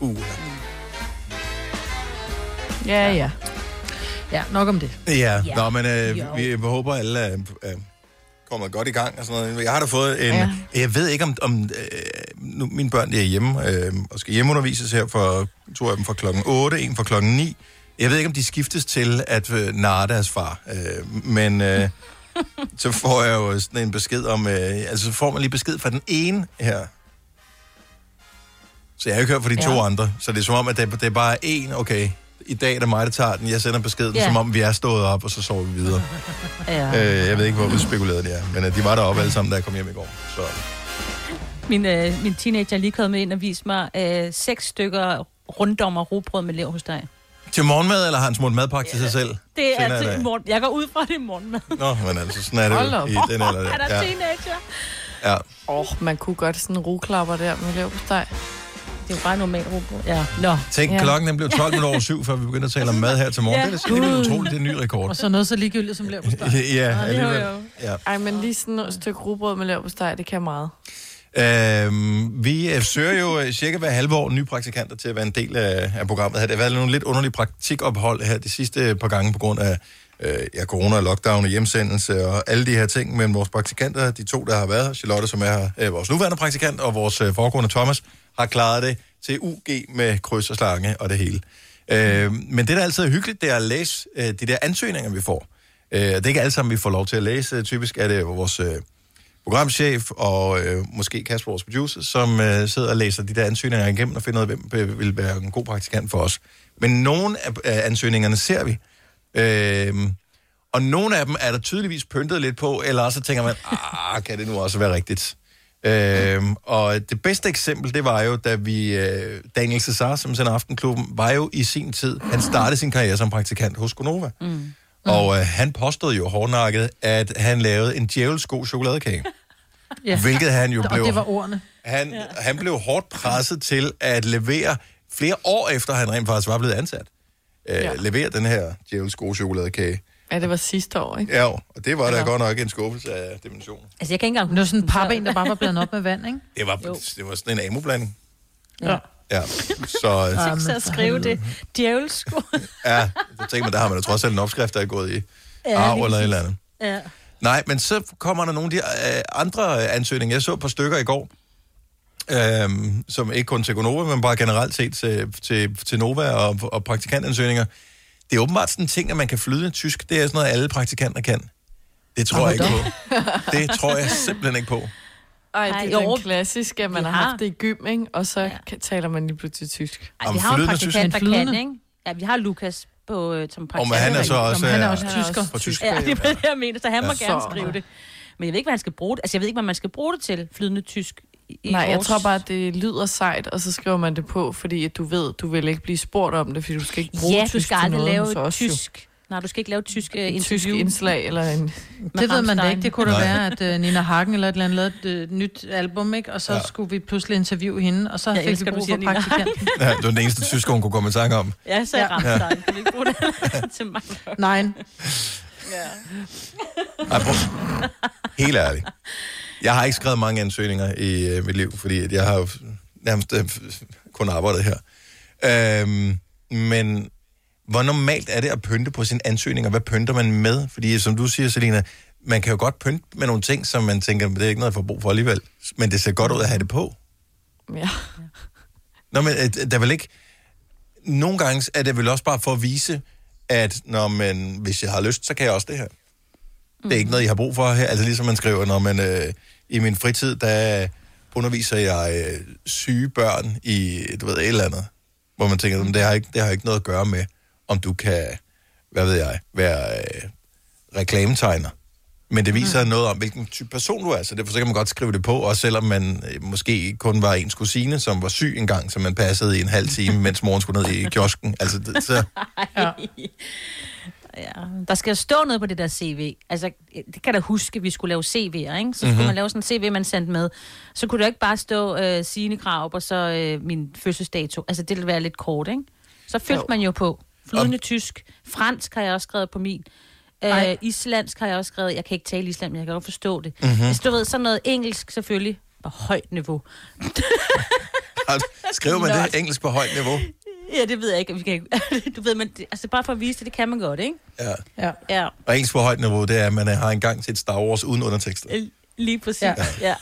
Ja. Ja, nok om det. Ja. Nå, men vi håber alle er kommet godt i gang og sådan noget. Jeg har da fået en... Jeg ved ikke, om nu, mine børn er hjemme og skal hjemmeundervises her for 2 af dem fra klokken 8, en fra klokken 9. Jeg ved ikke, om de skiftes til at narre deres far. Men så får jeg jo sådan en besked om... altså, så får man lige besked fra den ene her. Så jeg har ikke hørt fra de 2 andre. Så det er som om, at det er bare én, okay... I dag er det mig, der tager den. Jeg sender beskeden, som om vi er stået op, og så sover vi videre. Jeg ved ikke, hvor udspekuleret det er. Men de var deroppe alle sammen, da jeg kom hjem i går. Så. Min teenager er lige kommet med ind og vist mig 6 stykker runddommer rugbrød med leverpostej. Til morgenmad, eller har han smurt madpakke til sig selv? Det er til morgen. Jeg går ud fra det morgenmad. Nå, men altså, sådan er det jo i den eller der. Han er teenager. Ja. Man kunne godt sådan en rugklapper der med leverpostej. Det er jo bare normalt rugbrød. Ja. Nå. Tænk, klokken blev 12:07, før vi begyndte at tale om mad her til morgen. Det er simpelthen utroligt, det er en ny rekord. Og så noget så ligegyldigt som leverpostej. Ja, alligevel. Ja. Ej, men lige sådan et stykke rugbrød med leverpostej, det kan meget. Vi søger jo cirka hver halve år nye praktikanter til at være en del af programmet her. Det har været nogle lidt underlige praktikophold her de sidste par gange på grund af corona, lockdown og hjemsendelse og alle de her ting. Men vores praktikanter, de 2, der har været her, Charlotte, som er vores nuværende praktikant, og vores foregående Thomas, har klaret det til UG med kryds og slange og det hele. Men det, der altid er hyggeligt, det er at læse de der ansøgninger, vi får. Det er ikke alle sammen, vi får lov til at læse. Typisk er det vores programchef og måske Kasper, vores producer, som sidder og læser de der ansøgninger igennem og finder ud af, hvem vil være en god praktikant for os. Men nogle af ansøgningerne ser vi. Og nogle af dem er der tydeligvis pyntet lidt på, eller også tænker man, kan det nu også være rigtigt? Og det bedste eksempel, det var jo, da vi Daniel Cesar, som sender Aftenklubben, var jo i sin tid, han startede sin karriere som praktikant hos Gonova. Og han påstod jo hårdnakket, at han lavede en djævelsk god chokoladekage. Hvilket han jo blev... Og det var ordene. Han blev hårdt presset til at levere flere år efter, han rent faktisk var blevet ansat. Levere den her djævelsk gode chokoladekage. Ja, det var sidste år, ikke? Ja, og det var da godt nok en skuffelse af dimensioner. Altså, jeg kan ikke engang... Det var sådan en parben, der bare var blandet op med vand, ikke? Det var sådan en amoblanding. Ja. Så at skrive det djævelsk. Ja, jeg tænker, der har man da trods alt en opskrift, der er gået i arv eller et eller andet. Ja. Nej, men så kommer der nogle af de andre ansøgninger. Jeg så et par stykker i går, som ikke kun til Gonova, men bare generelt set til Nova og praktikantansøgninger. Det er åbenbart sådan en ting, at man kan flydende tysk. Det er sådan noget, alle praktikanter kan. Det tror jeg ikke på. Det tror jeg simpelthen ikke på. Ej, det er den klassiske, at man har haft det i gym, ikke? Og så taler man lige pludselig tysk. Ej, vi har jo praktikanter, der kan, ikke? Ja, vi har Lukas på, som praktikant. Men han er så også, han er også tysker. Fra tysker. Ja, det er det, jeg mener, så han må gerne skrive det. Men jeg ved ikke, hvad han skal bruge det. Altså, jeg ved ikke, hvad man skal bruge det til, flydende tysk. Nej, jeg tror bare, at det lyder sejt, og så skriver man det på, fordi at du ved, du vil ikke blive spurgt om det, fordi du skal ikke bruge tysk du skal aldrig lave tysk. Nej, du skal ikke lave tysk tysk indslag eller en... Det ved man da ikke. Det kunne da være, at Nina Hagen eller et eller andet lavede et nyt album, ikke? Og så skulle vi pludselig interviewe hende, og så fik vi brug for praktikanten. Ja, det var den eneste tysker, hun kunne komme i tanke om. Ja, så Rammstein. Kan vi ikke bruge det til mig? Nej. Ja. Helt ærligt. Jeg har ikke skrevet mange ansøgninger i mit liv, fordi jeg har jo nærmest kun arbejdet her. Men hvor normalt er det at pynte på sine ansøgninger? Hvad pynter man med? Fordi som du siger, Selina, man kan jo godt pynte med nogle ting, som man tænker, det er ikke noget, jeg får brug for alligevel. Men det ser godt ud at have det på. Ja. Nå, men der vil ikke... Nogle gange er det vel også bare for at vise, at hvis jeg har lyst, så kan jeg også det her. Det er ikke noget, I har brug for her. Altså ligesom man skriver, når man i min fritid, der underviser jeg syge børn i, et eller andet. Hvor man tænker, det har ikke noget at gøre med, om du kan, være reklametegner. Men det viser noget om, hvilken type person du er. Så derfor så kan man godt skrive det på, også selvom man måske kun var ens kusine, som var syg engang, som man passede i en halv time, mens moren skulle ned i kiosken. Altså, så... Ja, der skal stå noget på det der CV. Altså, det kan da huske, at vi skulle lave CV'er, ikke? Så skulle man lave sådan en CV, man sendte med. Så kunne det jo ikke bare stå Signe Krav og så min fødselsdato. Altså, det ville være lidt kort, ikke? Så fyldte man jo på. Flydende tysk. Fransk har jeg også skrevet på min. Islandsk har jeg også skrevet. Jeg kan ikke tale island, men jeg kan godt forstå det. Hvis du ved, sådan noget engelsk selvfølgelig. På højt niveau. Skriver man det engelsk på højt niveau? Ja, det ved jeg ikke. Vi kan ikke. Du ved, man, altså bare for at vise det kan man godt, ikke? Ja. Og engelsk på højt niveau, det er, at man har engang til et Star Wars uden undertekster. Lige præcis. Ja.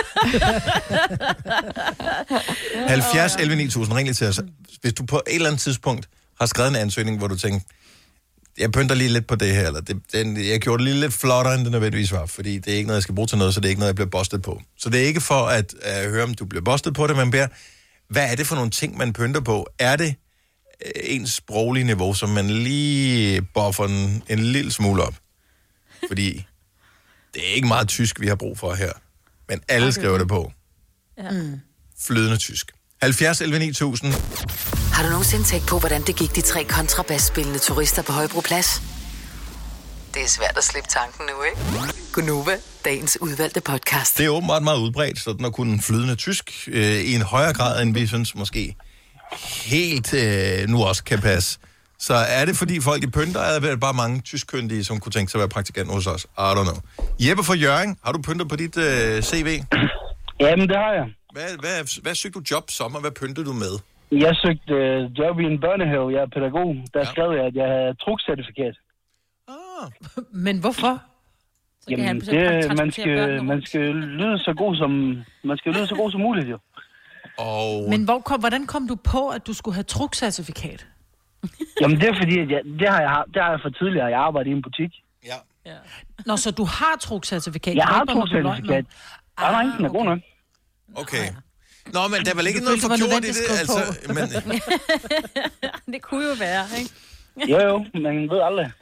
70 11 9000, ring lige til os. Hvis du på et eller andet tidspunkt har skrevet en ansøgning, hvor du tænker, jeg pynter lige lidt på det her, eller jeg gjorde det lige lidt flottere, end det nødvendigvis var, fordi det er ikke noget, jeg skal bruge til noget, så det er ikke noget, jeg bliver bustet på. Så det er ikke for at høre, om du bliver bustet på det, man beder, hvad er det for nogle ting, man pynter på? Er det ens sproglige niveau, som man lige buffer en lille smule op? Fordi det er ikke meget tysk, vi har brug for her. Men alle skriver det på. Ja. Flydende tysk. 70 11 9000. Har du nogensinde tænkt på, hvordan det gik de 3 kontrabasspillende turister på Højbroplads? Det er svært at slippe tanken nu, ikke? Gunova, dagens udvalgte podcast. Det er åbenbart meget udbredt, sådan at kunne flydende tysk i en højere grad, end vi synes måske helt nu også kan passe. Så er det, fordi folk i pynter, er der bare mange tyskkyndige, som kunne tænke sig at være praktikant hos os? I don't know. Jeppe fra Hjørring, har du pynter på dit CV? Jamen, det har jeg. Hvad søgte du job som, og hvad pyntede du med? Jeg søgte job i en børnehave. Jeg er pædagog. Der skrev jeg, at jeg havde trukcertifikat. Men hvorfor? Jamen, man skal lyde så god som muligt, jo. Men hvordan kom du på, at du skulle have trukcertifikat? Jamen, det er fordi, at det har jeg for tidligere. Jeg arbejder i en butik. Ja. Nå, så du har trukcertifikat? Jeg har trukcertifikat. Nej, den er god nok. Okay. Nå, men der er vel ikke noget forgjort i det, altså. Men... det kunne jo være, ikke? Jo, man ved aldrig.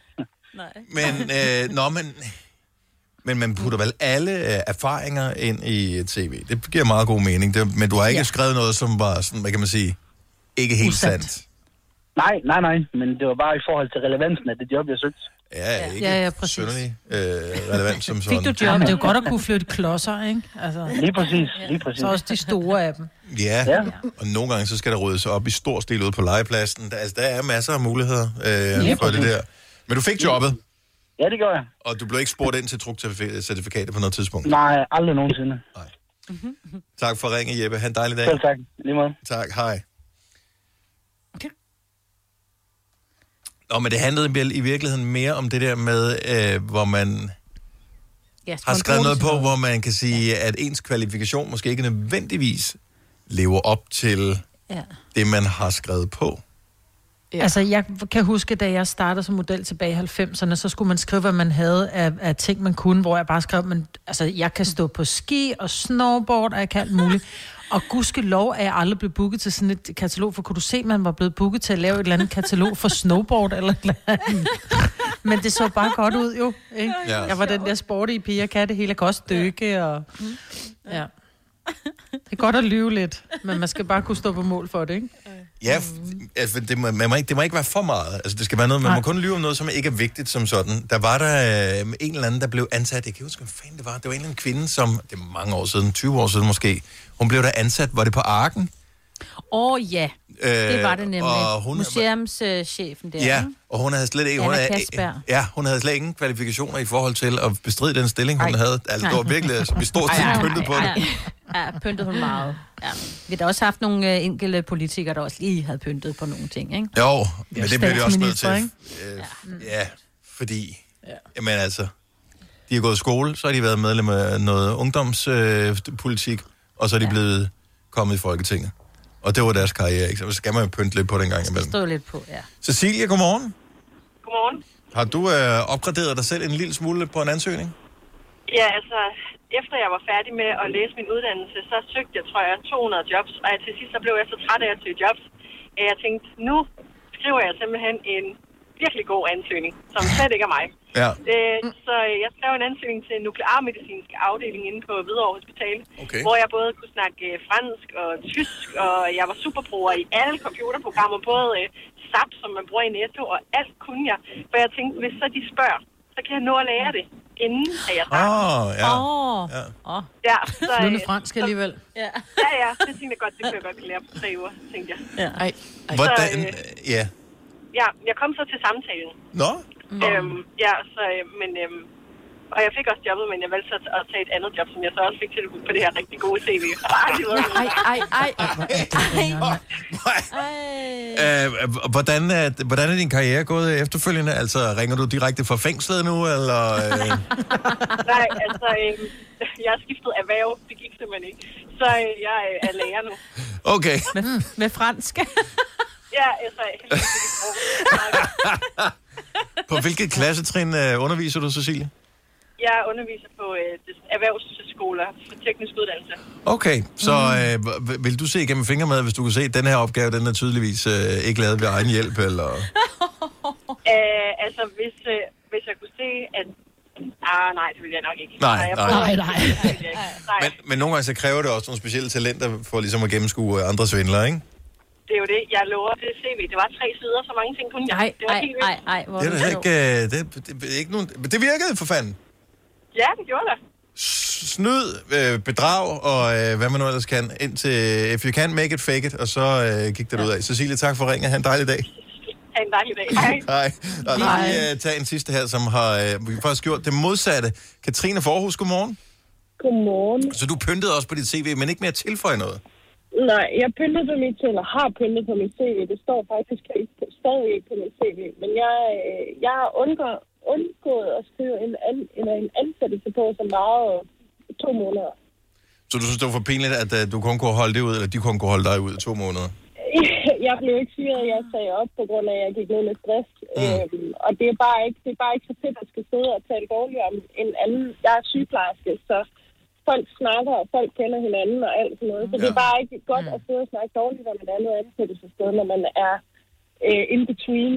Nej. Men man putter vel alle erfaringer ind i et CV. Det giver meget god mening. Men du har ikke skrevet noget, som var sådan, hvad kan man sige, ikke helt sandt. Nej. Men det var bare i forhold til relevansen af det job, jeg søgte. Ja, præcis. Synderlig relevant som sådan. Fik du job? Det er jo godt at kunne flytte klodser, ikke? Altså, lige præcis. Så også de store af dem. Ja, og nogle gange så skal der ryddes op i stor stil ude på legepladsen. Der er masser af muligheder for det der. Men du fik jobbet? Ja, det gør jeg. Og du blev ikke spurgt ind til trukcertifikatet på noget tidspunkt? Nej, aldrig nogensinde. Nej. Tak for ringen, Jeppe. Ha' en dejlig dag. Selv tak. Lige måde. Tak, hej. Okay. Men det handlede i virkeligheden mere om det der med, hvor man har skrevet noget på, hvor man kan sige, at ens kvalifikation måske ikke nødvendigvis lever op til det, man har skrevet på. Ja. Altså, jeg kan huske, da jeg startede som model tilbage i 90'erne, så skulle man skrive, hvad man havde af ting, man kunne, hvor jeg bare skrev, jeg kan stå på ski og snowboard, og jeg kan alt muligt. Og gudskelov er jeg aldrig blevet booket til sådan et katalog, for kunne du se, at man var blevet booket til at lave et eller andet katalog for snowboard eller et eller andet. Men det så bare godt ud, jo. Ikke? Ja. Jeg var den der sportige pige, jeg kan det hele, jeg kan også dykke, og... Ja. Det er godt at lyve lidt, men man skal bare kunne stå på mål for det, ikke? Ja, altså, det må ikke være for meget. Altså, det skal være noget, man må kun lyve om noget, som ikke er vigtigt som sådan. Der var en eller anden, der blev ansat, jeg kan huske, hvad fanden det var. Det var en eller anden kvinde, som, det er mange år siden, 20 år siden måske, hun blev der ansat, var det på Arken? Ja, det var det nemlig. Museumschefen der. Ja, og hun havde slet ikke... Hun havde slet ingen kvalifikationer i forhold til at bestride den stilling, hun havde. Altså, det var virkelig... vi stod sådan pyntet på det. Ja, pyntede hun meget. Ja. Vi har da også haft nogle enkelte politikere, der også lige havde pyntet på nogle ting, ikke? Jo, men det bliver de også nødt til. Fordi... Jamen altså... De har gået i skole, så har de været medlem af noget ungdomspolitik, og så er de blevet kommet i Folketinget. Og det var deres karriere, ikke? Så skal man jo pynte lidt på den gang imellem. Stå lidt på, ja. Cecilia, godmorgen. Godmorgen. Har du opgraderet dig selv en lille smule på en ansøgning? Ja, altså, efter jeg var færdig med at læse min uddannelse, så søgte jeg, tror jeg, 200 jobs. Og til sidst så blev jeg så træt af at søge jobs, at jeg tænkte, nu skriver jeg simpelthen en virkelig god ansøgning, som slet ikke er mig. Ja. Så jeg skrev en ansøgning til nuklearmedicinsk afdeling inde på Hvidovre Hospital, hvor jeg både kunne snakke fransk og tysk, og jeg var superbruger i alle computerprogrammer, både SAP, som man bruger i Netto, og alt kunne jeg. For jeg tænkte, hvis så de spørger, så kan jeg nå at lære det, inden at jeg starter. Ja, så... Flydende fransk alligevel. Ja, det tænkte jeg godt, det kunne jeg godt lære på 3 uger, tænkte jeg. Ja. Hvordan... Ja, jeg kom så til samtalen. Nå? Og jeg fik også jobbet, men jeg valgte så at tage et andet job, som jeg så også fik til på det her rigtig gode CV. Hvordan er din karriere gået efterfølgende? Altså, ringer du direkte fra fængslet nu, eller... Nej, altså, jeg har skiftet erhverv. Det gik simpelthen ikke. Så jeg er lærer nu. Okay. Med fransk? Ja, altså... På hvilket klassetrin underviser du, Cecilie? Jeg underviser på erhvervsskoler for teknisk uddannelse. Okay, så vil du se igennem fingre med, hvis du kan se, at den her opgave, den er tydeligvis ikke lavet ved egen hjælp, eller? Altså, hvis jeg kunne se, at... nej, det vil jeg nok ikke. Nej. Men nogle gange så kræver det også nogle specielle talenter for ligesom at gennemskue andre svindlere, ikke? Det er jo det. Jeg lover det CV. Det var 3 sider, så mange ting kunne jeg. Det var helt vildt. Det er ikke nogen... Det virkede for fanden. Ja, det gjorde det. Snyd, bedrag og hvad man nu ellers kan. Indtil if you can't make it, fake it. Og så gik det ud af. Cecilie, tak for ringen. Ha' en dejlig dag. Ha' en dejlig dag. Hej. Og lige tage en sidste her, som har faktisk gjort det modsatte. Katrine Forhus, godmorgen. Godmorgen. Så du pyntede også på dit CV, men ikke mere at tilføje noget? Nej, jeg pyntede på mit CV, eller har pyntet på mit CV. Det står faktisk stadig ikke på mit CV. Men jeg har undgået at skrive en ansættelse på, som varede 2 måneder. Så du synes, det var for pinligt, at du kun kunne holde det ud, eller de kun kunne holde dig ud i 2 måneder? Jeg blev ikke fyret, jeg sagde op på grund af, at jeg gik ned med stress. Og det er bare ikke så fedt, at skal sidde og tale dårligt om en anden. Jeg er sygeplejerske, så folk snakker, og folk kender hinanden og alt sådan noget. Så det er bare ikke godt at sidde og snakke dårligt om et andet ansættelsessted, når man er in between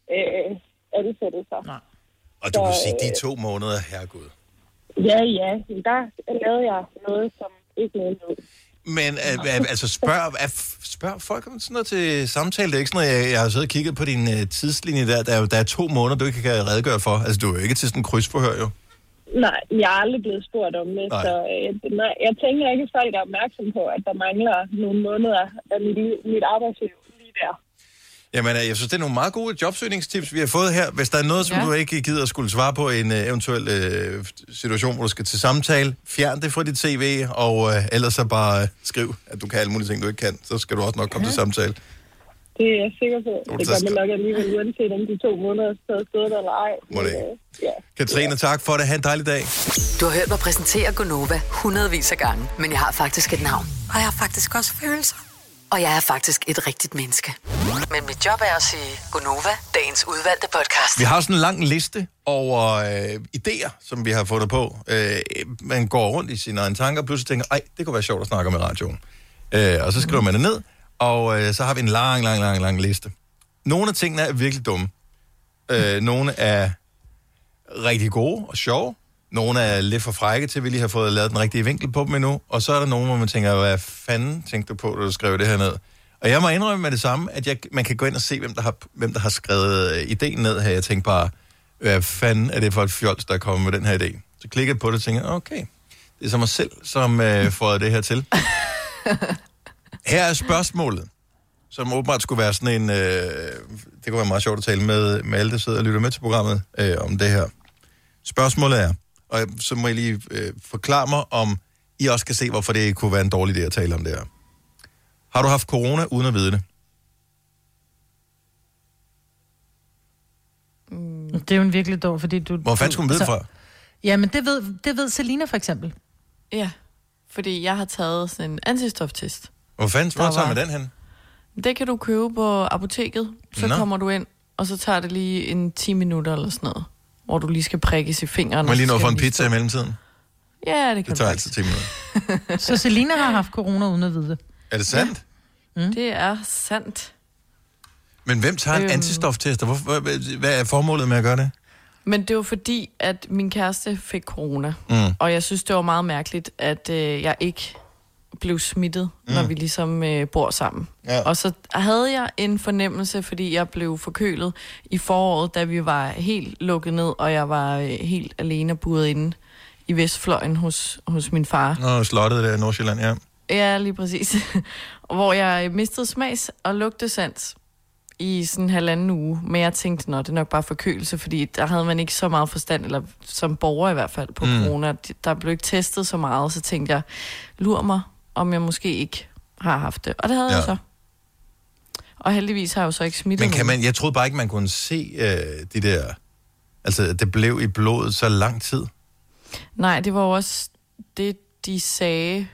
ansættelser. Nej. Og du kan sige, de 2 måneder, herregud. Ja. Der lavede jeg noget, som ikke noget ud. Men altså spørg folk om sådan noget til samtale. Det er ikke sådan noget, jeg har siddet og kigget på din tidslinje der. Der er 2 måneder, du ikke kan redegøre for. Altså, du er jo ikke til sådan en krydsforhør, jo. Nej, jeg er aldrig blevet spurgt om det, så jeg tænker ikke, at folk er opmærksom på, at der mangler nogle måneder af mit arbejdsliv lige der. Jamen, jeg synes, det er nogle meget gode jobsøgningstips, vi har fået her. Hvis der er noget, som du ikke gider at skulle svare på i en eventuel situation, hvor du skal til samtale, fjern det fra dit CV, og ellers så bare skriv, at du kan alle mulige ting, du ikke kan. Så skal du også nok komme til samtale. Det er jeg sikker på. Det gør man nok alligevel, uanset om de 2 måneder stadig stået eller ej. Katrine, tak for det. Ha' en dejlig dag. Du har hørt mig præsentere Gonova hundredvis af gange, men jeg har faktisk et navn. Og jeg har faktisk også følelser. Og jeg er faktisk et rigtigt menneske. Men mit job er at sige Gonova, dagens udvalgte podcast. Vi har sådan en lang liste over idéer, som vi har fundet på. Man går rundt i sine egne tanker, og pludselig tænker, det kunne være sjovt at snakke om i radioen. Og så skriver man det ned, og så har vi en lang liste. Nogle af tingene er virkelig dumme. Nogle er rigtig gode og sjove. Nogle er lidt for frække til, at vi lige har fået lavet den rigtige vinkel på dem endnu. Og så er der nogle, hvor man tænker, hvad fanden tænkte du på, da du skrev det her ned? Og jeg må indrømme med det samme, at man kan gå ind og se, hvem der har skrevet ideen ned her. Jeg tænkte bare, hvad fanden er det for et fjols, der er kommet med den her idé? Så klikker jeg på det og tænker, okay, det er så mig selv, som får det her til. Her er spørgsmålet, som åbenbart skulle være sådan en... det kunne være meget sjovt at tale med alle, der sidder og lytter med til programmet om det her. Spørgsmålet er, og så må I lige forklare mig, om I også kan se, hvorfor det kunne være en dårlig idé at tale om det her. Har du haft corona uden at vide det? Det er jo en virkelig dårlig, fordi du... Hvor fanden skulle man vide det fra? Jamen, det ved Selina for eksempel. Ja, fordi jeg har taget sådan en antistoftest. Hvor fanden tager man den hen? Det kan du købe på apoteket. Så kommer du ind, og så tager det lige en 10 minutter eller sådan noget, hvor du lige skal prikkes i fingrene. Man lige nå for en pizza i mellemtiden? Ja, det kan det tager altid 10 minutter. Så Selina har haft corona uden at vide det. Er det sandt? Ja. Det er sandt. Men hvem tager en antistoftest? Hvad er formålet med at gøre det? Men det var fordi, at min kæreste fik corona. Og jeg synes, det var meget mærkeligt, at jeg ikke blev smittet, når vi ligesom bor sammen. Ja. Og så havde jeg en fornemmelse, fordi jeg blev forkølet i foråret, da vi var helt lukket ned, og jeg var helt alene buret inde i Vestfløjen hos min far. Nå, slottet der i Nordsjælland, ja. Ja, lige præcis. Hvor jeg mistede smags og lugtesans i sådan 1,5 uge. Men jeg tænkte, det er nok bare forkølelse, fordi der havde man ikke så meget forstand, eller som borger i hvert fald, på corona. Der blev ikke testet så meget, så tænkte jeg, lur mig, om jeg måske ikke har haft det. Og det havde jeg så. Og heldigvis har jeg jo så ikke smittet. Men jeg troede bare ikke, man kunne se de der... Altså, det blev i blodet så lang tid. Nej, det var jo også det, de sagde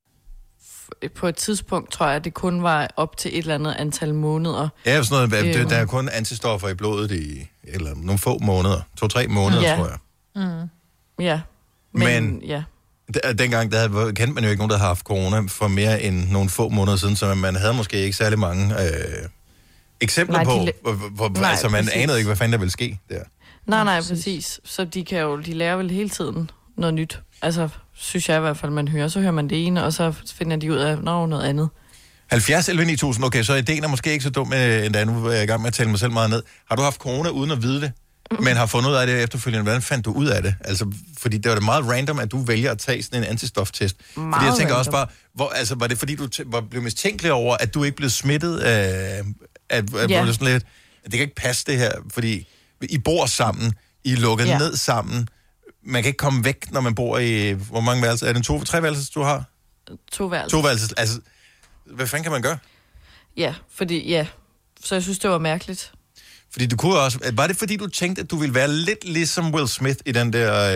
på et tidspunkt, tror jeg, at det kun var op til et eller andet antal måneder. Ja, sådan noget, der er kun antistoffer i blodet i nogle få måneder. 2-3 måneder, tror jeg. Ja. Men ja. Dengang kendte man jo ikke nogen, der havde haft corona for mere end nogle få måneder siden, så man havde måske ikke særlig mange eksempler på, altså man anede ikke, hvad fanden der ville ske der. Nej, præcis. Så de lærer vel hele tiden noget nyt. Altså, synes jeg i hvert fald, man hører. Så hører man det ene, og så finder de ud af noget andet. 70 11 9000, okay, så ideen er måske ikke så dum, endda nu er jeg i gang med at tale mig selv meget ned. Har du haft corona uden at vide det, men har fundet ud af det efterfølgende? Hvordan fandt du ud af det? Altså, fordi det var det meget random, at du vælger at tage sådan en antistoftest. Meget fordi jeg tænker random. Også bare, var det fordi, du blev mistænkelig over, at du ikke blev smittet af sådan lidt... Det kan ikke passe det her, fordi I bor sammen, I er lukket ned sammen. Man kan ikke komme væk, når man bor i... Hvor mange værelser? Er det 3 værelser, du har? 2 værelser. 2 værelser. Altså, hvad fanden kan man gøre? Ja, så jeg synes, det var mærkeligt. Fordi du kunne også... Var det fordi, du tænkte, at du ville være lidt ligesom Will Smith i den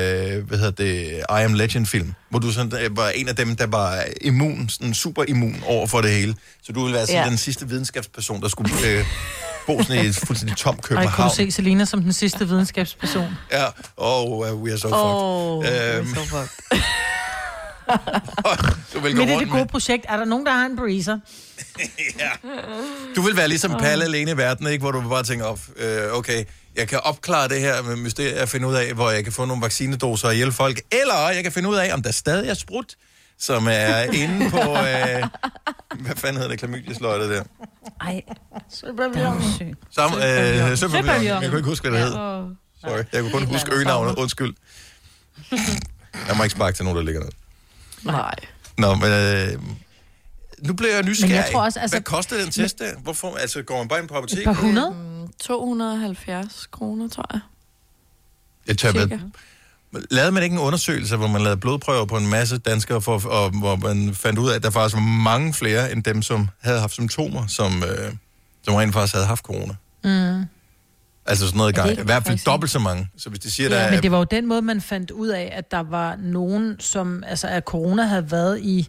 der, I Am Legend-film? Hvor du sådan, var en af dem, der var immun, sådan super immun over for det hele. Så du ville være sådan den sidste videnskabsperson, der skulle bo sådan i et fuldstændig tom København. Kunne du se Selina som den sidste videnskabsperson? Ja. We are so fucked. We are so fucked. Midt i det gode projekt, er der nogen, der har en breezer? Ja. Du vil være ligesom Palle alene i verden, ikke? Hvor du bare tænker, okay, jeg kan opklare det her med mysteriet at finde ud af, hvor jeg kan få nogle vaccinedoser og hjælpe folk, eller jeg kan finde ud af, om der stadig er sprut, som er inde på, hvad fanden hedder det, klamydiesløjtet der? Ej, Søpavillon. Søpavillon. Jeg kunne ikke huske, hvad det hed. Sorry, jeg kunne kun huske øgenavnet, undskyld. Jeg må ikke sparke til nogen, der ligger ned. Nej. Nå, men nu bliver jeg nysgerrig. Jeg tror også, hvad koster den test der? Hvorfor? Altså, går man bare ind på apoteket? På 100? 270 kroner, tror jeg. Jeg tør lavede man ikke en undersøgelse, hvor man lavede blodprøver på en masse danskere, og hvor man fandt ud af, at der faktisk var mange flere end dem, som havde haft symptomer, som rent faktisk havde haft corona? Altså sådan noget gang. I hvert fald dobbelt så mange. Så hvis de siger, der men det var jo den måde, man fandt ud af, at der var nogen, som, altså at corona havde været i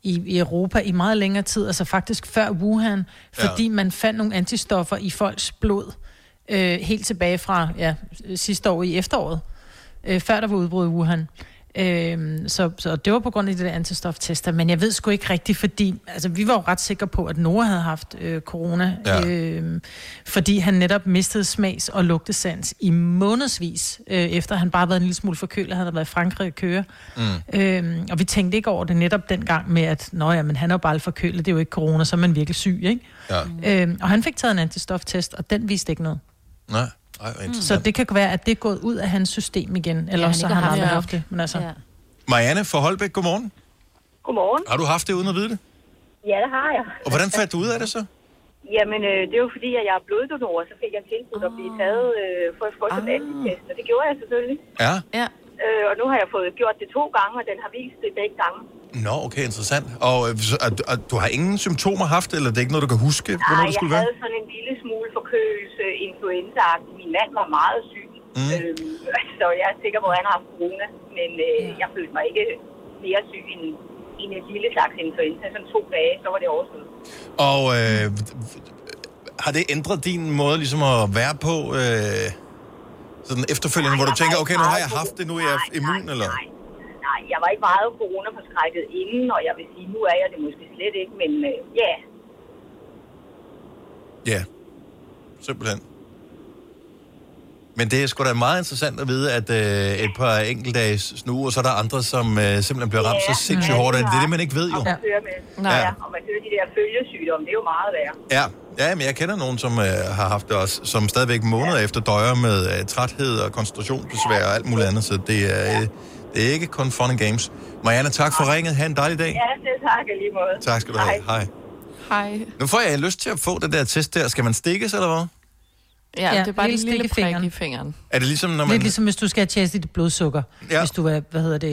i Europa i meget længere tid, altså faktisk før Wuhan, fordi man fandt nogle antistoffer i folks blod, helt tilbage fra sidste år i efteråret, før der var udbrud i Wuhan. Så det var på grund af de der antistoftester, men jeg ved sgu ikke rigtigt, fordi altså, vi var jo ret sikre på, at Noah havde haft corona, fordi han netop mistede smags- og lugtesans i månedsvis, efter han bare været en lille smule forkølet, han havde været i Frankrig at køre. Og vi tænkte ikke over det netop dengang med, at men han er jo bare forkølet, det er jo ikke corona, så er man virkelig syg, ikke? Ja. Og han fik taget en antistoftest, og den viste ikke noget. Nej. Så det kan være, at det er gået ud af hans system igen, eller så har han aldrig haft det. Men altså. Marianne fra Holbæk, godmorgen. Godmorgen. Har du haft det uden at vide det? Ja, det har jeg. Og hvordan fandt du ud af det så? Jamen, det er jo fordi, at jeg er bloddonor, så fik jeg tilbudt at blive taget for at få et antitest, og det gjorde jeg selvfølgelig. Ja. Og nu har jeg fået gjort det 2 gange, og den har vist det begge gange. Nå, okay, interessant. Og du har ingen symptomer haft, eller det er ikke noget, du kan huske, hvornår det skulle være? Nej, jeg havde sådan en lille smule forkølelse, influenza. Min mand var meget syg, så jeg er sikker på, at han har haft corona, men jeg følte mig ikke mere syg end et lille slags influenza. Sådan 2 dage, så var det overstået. Og har det ændret din måde ligesom at være på sådan efterfølgende, hvor du tænker, okay, nu har jeg haft det, nu er jeg immun, eller? Nej, jeg var ikke meget corona-forskrækket inden, og jeg vil sige, nu er jeg det måske slet ikke, men ja. Ja, simpelthen. Men det er sgu da meget interessant at vide, at et par enkeltdages snue, og så er der andre, som simpelthen bliver ramt så sindssygt hårdt. Det er det, man ikke ved jo. Ja, og man hører de der følgesygdomme, det er jo meget værre. Ja, men jeg kender nogen, som har haft det også, som stadigvæk måneder efter døjer med træthed og koncentrationsbesvær og alt muligt andet, så det er ikke kun fun and games. Marianne, tak for ringet. Ha' en dejlig dag. Ja, selv tak lige måde. Tak skal du have. Hej. Nu får jeg lyst til at få det der test der. Skal man stikkes, eller hvad? Ja, det er bare en lille prik i fingeren. Er det ligesom, når man... Lidt ligesom, hvis du skal have tjekket dit blodsukker, hvis du er,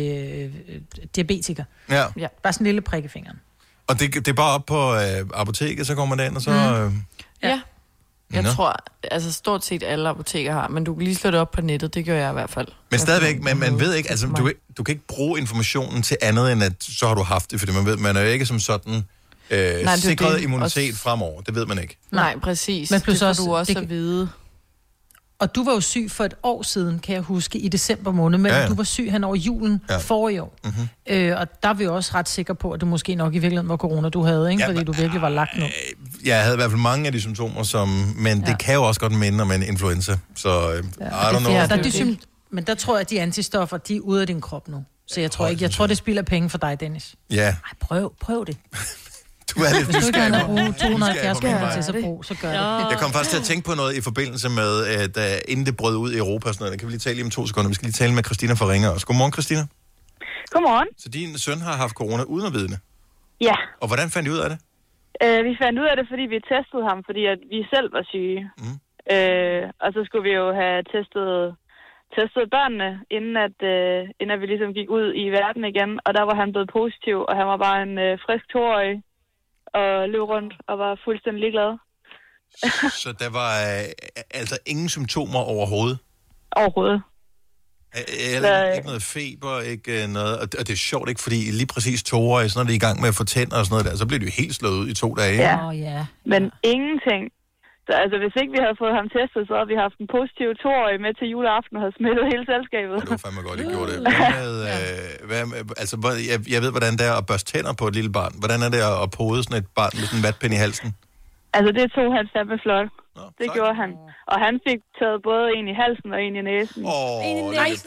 diabetiker. Ja. Bare sådan en lille prik i fingeren. Og det er bare op på apoteket, så går man derind, og så... Ja. Jeg tror, altså stort set alle apoteker har, men du kan lige slå det op på nettet, det gør jeg i hvert fald. Men stadigvæk, man ved ikke, altså du kan ikke bruge informationen til andet, end at så har du haft det, fordi man er jo ikke som sådan sikret immunitet også... fremover, det ved man ikke. Nej, præcis. Men plus det får du også at vide. Og du var jo syg for et år siden, kan jeg huske, i december måned, men du var syg hen over julen forrige år. Og der er vi jo også ret sikre på, at det måske nok i virkeligheden var corona, du havde, ikke? Fordi du virkelig var lagt nu. Jeg havde i hvert fald mange af de symptomer, men det kan jo også godt minde om en influenza. Så I don't know. Men der tror jeg, at de antistoffer, de er ude af din krop nu. Så jeg tror, det spilder penge for dig, Dennis. Ja. Ej, prøv det. Du er lidt hvis du kan bruge 270 kroner til, så gør det. Jeg kom faktisk til at tænke på noget i forbindelse med, at inden det brød ud i Europa og sådan noget, kan vi lige tale lige om 2 sekunder. Vi skal lige tale med Christina fra Ringe også. Godmorgen, Christina. Godmorgen. Så din søn har haft corona uden at vide det? Ja. Og hvordan fandt I ud af det? Vi fandt ud af det, fordi vi testede ham, fordi at vi selv var syge. Og så skulle vi jo have testet børnene, inden at vi ligesom gik ud i verden igen. Og der var han blevet positiv, og han var bare en frisk 2-årig og løb rundt og var fuldstændig ligeglad. Så der var altså ingen symptomer overhovedet? Overhovedet. Ikke noget feber, ikke noget... Og det er sjovt, ikke? Fordi lige præcis 2-årige, så når de er i gang med at få tænder og sådan noget der, så bliver de jo helt slået ud i 2 dage. Ja. Men ingenting. Så altså, hvis ikke vi havde fået ham testet, så havde vi haft en positiv 2-årig med til juleaften og havde smittet hele selskabet. Det var fandme godt, I gjorde det. Jeg ved, hvordan det er at børste tænder på et lille barn. Hvordan er det at pode sådan et barn med sådan en vatpind i halsen? Altså, det tog han fandme flot. Det gjorde han. Og han fik taget både en i halsen og en i næsen. En i næsen?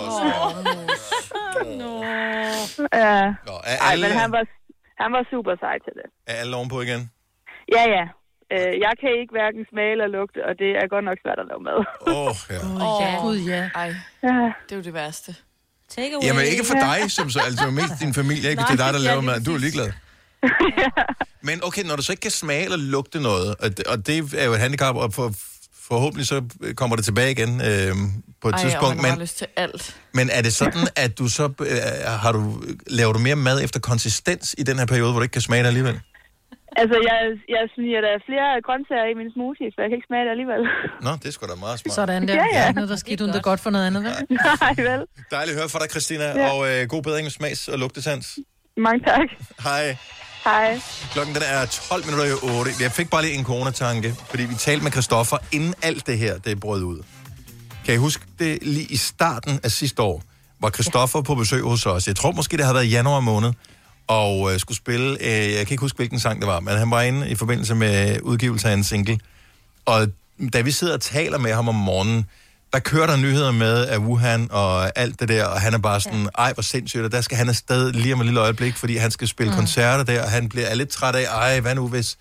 Men han var super sej til det. Er alle ovenpå igen? Ja. Jeg kan ikke hverken smage eller lugte, og det er godt nok svært at lave mad. Gud, ja. Ej, det er jo det værste. Jamen ikke for dig, som så, altså mest din familie, ikke? Det er dig, der laver mad. Du er ligeglad. Men okay, når du så ikke kan smage eller lugte noget, og det er jo et handicap, og forhåbentlig så kommer det tilbage igen på et tidspunkt. Man har lyst til alt. Men er det sådan, at du så laver du mere mad efter konsistens i den her periode, hvor du ikke kan smage det alligevel? Altså, jeg smiger der flere grøntsager i min smoothie, for jeg kan ikke smage det alligevel. Nå, det er sgu da meget smart. Sådan der. Ja. Noget, der skidt uden det godt for noget andet, vel? Nej, vel. Dejligt at høre fra dig, Christina, og god bedring med smags- og lugtesans. Mange tak. Hej. Hej. Klokken den er 8:12. Jeg fik bare lige en coronatanke, fordi vi talte med Christoffer, inden alt det her, det brød ud. Kan I huske det lige i starten af sidste år, var Christoffer på besøg hos os. Jeg tror måske, det havde været i januar måned, og skulle spille, jeg kan ikke huske, hvilken sang det var, men han var inde i forbindelse med udgivelse af en single. Og da vi sidder og taler med ham om morgenen, der kører der nyheder med af Wuhan og alt det der, og han er bare sådan, ej, hvor sindssygt, og der skal han afsted lige om et lille øjeblik, fordi han skal spille koncerter der, og han bliver lidt træt af, ej, hvad nu hvis...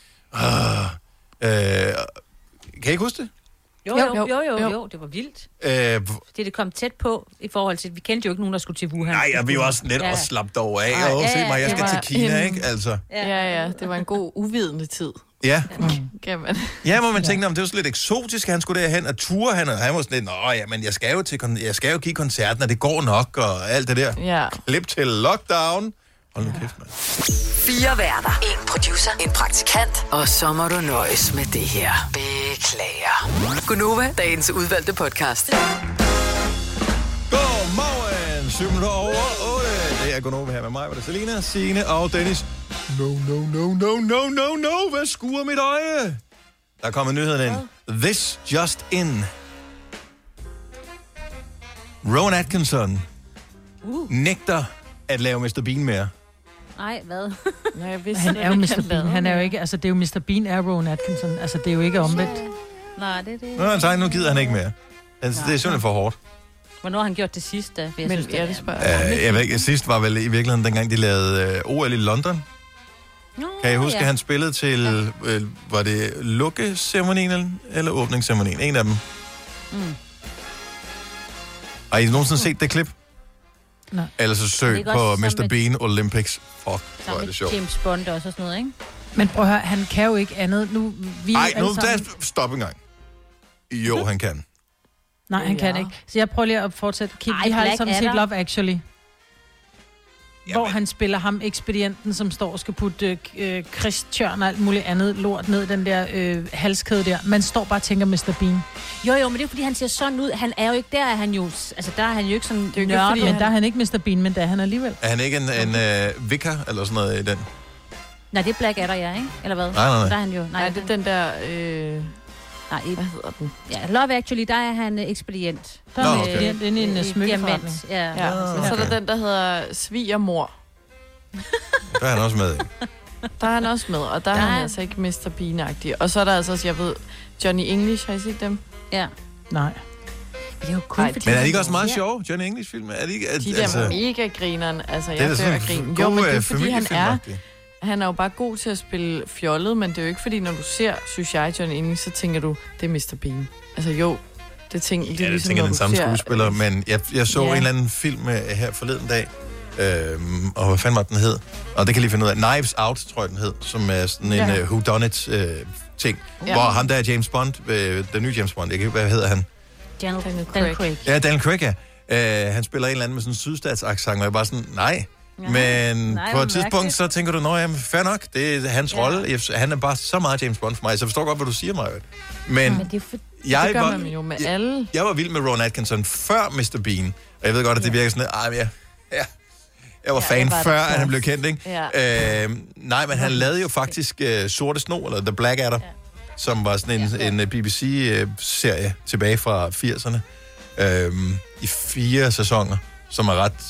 Kan I ikke huske det? Jo, det var vildt. Det kom tæt på i forhold til, vi kendte jo ikke nogen, der skulle til Wuhan. Nej, vi var også net og slappet over af, og se mig, jeg skal til Kina, ikke? Altså. Ja, det var en god uvidende tid. Ja. Ja, hvor man tænkte, det var så lidt eksotisk, han skulle derhen, og ture han var sådan lidt, men jeg skal jo give koncerten, og det går nok, og alt det der. Ja. Klip til lockdown. Hold nu kæft, mand. 4 værter, 1 producer, en praktikant, og så må du nøjes med det her. Beklager. Gunova, dagens udvalgte podcast. Godmorgen, 7 minutter over 8. Det er Gunova her med mig, hvor det er Selina, Signe og Dennis. No, hvad skuer mit øje? Der kommer nyheden ind. This just in. Rowan Atkinson nægter at lave Mr. Bean mere. Nej, hvad? Han er jo Mr. Bean. Han er jo ikke, altså det er jo Mr. Bean er Rowan Atkinson. Altså det er jo ikke omvendt. Nej, det er det. Nå, altså, nu gider han ikke mere. Altså, det er simpelthen for hårdt. Hvornår har han gjort det sidst, da? Jeg synes, jeg ved ikke, sidst var vel i virkeligheden, dengang de lavede OL i London. Kan I huske, at han spillede til, var det lukkeceremonien eller åbningsceremonien? En af dem. Har I nogensinde set det klip? Nej. Eller så søg på Mr. Bean Olympics. Fuck, hvor er det sjovt. James Bond og sådan noget, ikke? Men prøv at høre, han kan jo ikke andet. Stop en gang. Jo, han kan. Nej, han kan ikke. Så jeg prøver lige at fortsætte. Vi har alle sammen set Love Actually. Hvor han spiller ham, ekspedienten, som står og skal putte Christian og alt muligt andet lort ned den der halskæde der. Man står bare og tænker Mr. Bean. Jo, men det er fordi, han ser sådan ud. Han er jo ikke, der er han jo, altså der er han jo ikke sådan nørdet. Men der er han ikke Mr. Bean, men der er han alligevel. Er han ikke en vicar eller sådan noget i den? Nej, det er Blackadder, ja, ikke? Eller hvad? Nej. Der er han jo. Nej, det er den der... Nej, hvad hedder den? Ja, Love Actually, der er han ekspedient. Der er ekspedient inde i en smykkeforretning. Ja. Så er der den, der hedder Svigermor. Der er han også med, ikke? Der er han også med, og der er han altså ikke Mr. Bean-agtig. Og så er der altså også, jeg ved, Johnny English, har I set dem? Ja. Nej. Det er jo kun fordi... Men er de ikke også meget sjove, Johnny English-film? Er de ikke... De der mega grineren. Altså, jeg dør af grin. Jo, men det er fordi, han er jo bare god til at spille fjollet, men det er jo ikke fordi, når du ser, synes jeg, Johnny English, så tænker du, det er Mr. Bean. Altså jo, det tænker jeg ligesom, tænker den samme skuespiller, men jeg så en eller anden film her forleden dag, og hvad fanden var den hed? Og det kan lige finde ud af. Knives Out, tror jeg den hed, som er sådan en whodunit-ting, hvor ham der er James Bond, den nye James Bond, jeg kan ikke, hvad hedder han? Daniel Craig. Ja, Daniel Craig, ja. Han spiller en eller anden med sådan en sydstatsaccent, og jeg bare sådan, nej. Men på et tidspunkt, så tænker du, jamen, fair nok, det er hans rolle. Han er bare så meget James Bond for mig, så jeg forstår godt, hvad du siger, Maja. Men det gør man jo med alle. Jeg var vild med Rowan Atkinson før Mr. Bean, og jeg ved godt, at det virker sådan, jeg var fan før, at han blev kendt, ikke? Ja. Nej, men han lavede jo faktisk Sorte Sno, eller The Blackadder, som var sådan en BBC-serie tilbage fra 80'erne, i 4 sæsoner, som er ret...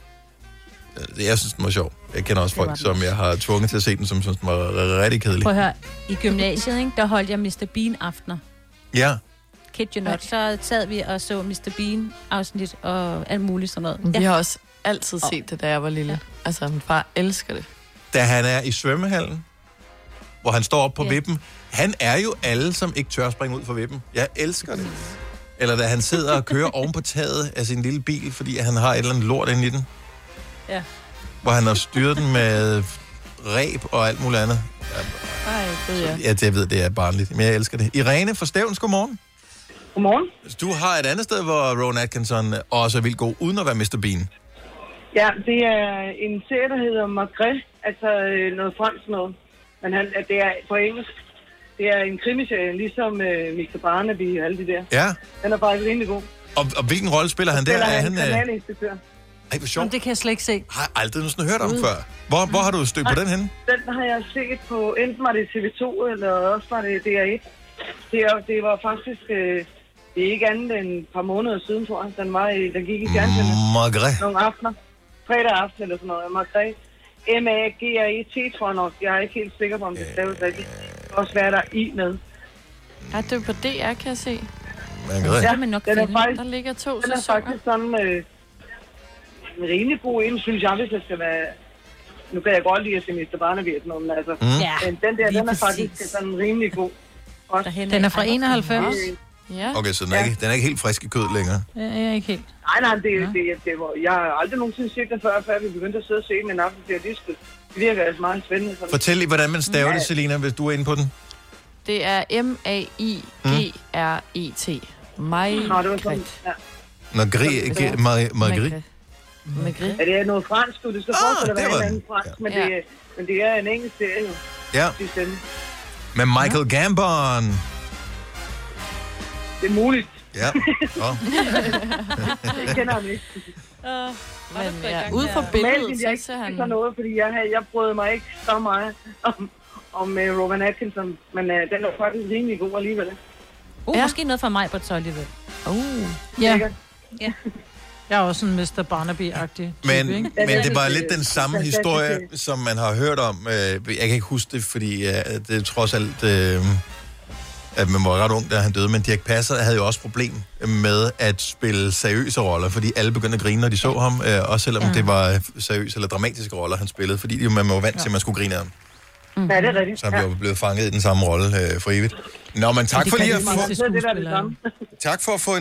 Jeg synes, den var sjov. Jeg kender også folk, som jeg har tvunget til at se den, som synes, den var rigtig kedelig. Prøv at høre, i gymnasiet, ikke, der holdt jeg Mr. Bean-aftener. Ja. Kid you not. Så sad vi og så Mr. Bean-afsnit og alt muligt sådan noget. Vi har også altid set det, da jeg var lille. Ja. Altså, min far elsker det. Da han er i svømmehallen, hvor han står op på vippen, han er jo alle, som ikke tør springe ud fra vippen. Jeg elsker det. Eller da han sidder og kører oven på taget af sin lille bil, fordi han har et eller andet lort inde i den. Ja. Hvor han har styret den med reb og alt muligt andet. Ja, det ved det er barnligt, men jeg elsker det. Irene fra Stevns, godmorgen. Godmorgen. Du har et andet sted, hvor Rowan Atkinson også er vildt god, uden at være Mr. Bean. Ja, det er en serie, der hedder Magret, altså noget fransk noget. Men det er på engelsk. Det er en krimiserie, ligesom Mr. Barnaby og alle de der. Ja. Den er faktisk rimelig god. Og hvilken rolle spiller han der? Er han kriminalinspektør? Ej, hvor sjovt. Jamen, det kan jeg slet ikke se. Har jeg aldrig nogensinde hørt om før. Hvor har du stødt på den henne? Den har jeg set på, enten var det TV2, eller også var det DR1. Det var faktisk, det er ikke andet end et par måneder siden, tror jeg. Den gik i fjernsynet. Margrethe. Nogle aftener. Fredag aften eller sådan noget. Margrethe. M-A-G-R-E-T, tror jeg nok. Jeg er ikke helt sikker på, om det staves rigtigt. Det kan også være, der I med. Ja, det er på DR, kan jeg se. Margrethe. Ja, den er faktisk, der ligger 2 sæsoner. Den er faktisk sådan en rimelig god en, synes jeg, hvis jeg skal være... Nu kan jeg godt lide at se Mr. Barnaby, men altså... Men den er faktisk sådan rimelig god. Også. Den er fra 91. Ja. Okay, så den er ikke helt frisk i kød længere. Ja, jeg er ikke helt. Nej, det var... Jeg har aldrig nogensinde set den før vi begyndte at sidde og se den en aften til at diske. Det virker altså meget spændende. Sådan. Fortæl lige, hvordan man staver det, Selina, hvis du er inde på den. Det er M-A-I-G-R-E-T. Margrethe. Margrethe. Ja, det er noget fransk, du. Det skal forestille at være en anden fransk, men det er en engelsk serie. Ja. Med Michael Gambon. Det er muligt. Ja. Det kender han ikke. Men ud fra billedet, så ser han... noget, fordi jeg brød mig ikke så meget om Rowan Atkinson, men den er faktisk rimelig god alligevel. Måske noget for mig på et alligevel. Ja. Jeg er også en Mr. Barnaby-agtig type, men det var lidt den samme historie, som man har hørt om. Jeg kan ikke huske det, fordi det er trods alt, at man var ret ung, da han døde. Men Dirch Passer havde jo også problem med at spille seriøse roller, fordi alle begyndte at grine, når de så ham. Også selvom det var seriøse eller dramatiske roller, han spillede. Fordi man var vant til, at man skulle grine af ham. Ja, det er rigtigt. Så er vi jo blevet fanget i den samme rolle for evigt. Nå, men tak for lige at få... Tak for at få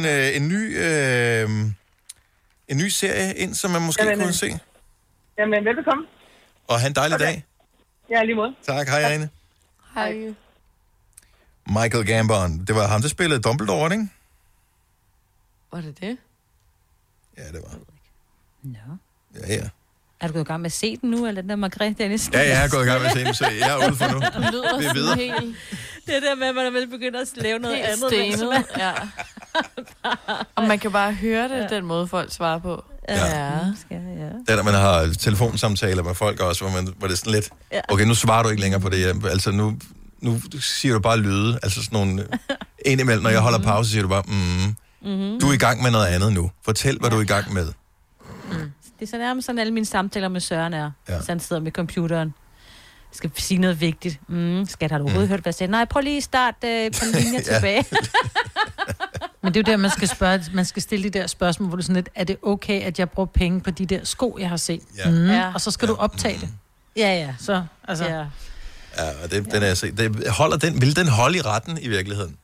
en ny serie ind, som man måske kunne se. Jamen, velbekomme. Og have en dejlig dag. Ja, lige måde. Tak, hej Anne. Hej. Michael Gambon. Det var ham, der spillede Dumbledore, ikke? Var det det? Ja, det var. Nå. Ja. Er du gået i gang med at se den nu, eller den der Margrethe, Dennis? Ja, jeg er gået i gang med at se den, så jeg er ude for nu. Du lyder sådan helt... Det der med, at man vel begynder at lave noget helt andet. Stenet, ja. Og man kan bare høre det, den måde folk svarer på. Ja. Det er, når man har telefonsamtaler med folk også, hvor det er sådan lidt... Okay, nu svarer du ikke længere på det. Altså, nu siger du bare lyde. Altså sådan nogle... Indimellem, når jeg holder pause, siger du bare... Du er i gang med noget andet nu. Fortæl, hvad du er i gang med. Det er så nærmest sådan, alle mine samtaler med Søren er. Så han sidder med computeren. Skal sige noget vigtigt. Skat, har du overhovedet hørt, hvad jeg sagde? Nej, prøv lige at starte på en linje tilbage. Men det er jo der, man skal stille de der spørgsmål, hvor du sådan lidt, er det okay, at jeg bruger penge på de der sko, jeg har set? Ja. Og så skal du optage det. Ja. Så, altså... Ja. Ja, den er set. Vil den holde i retten i virkeligheden?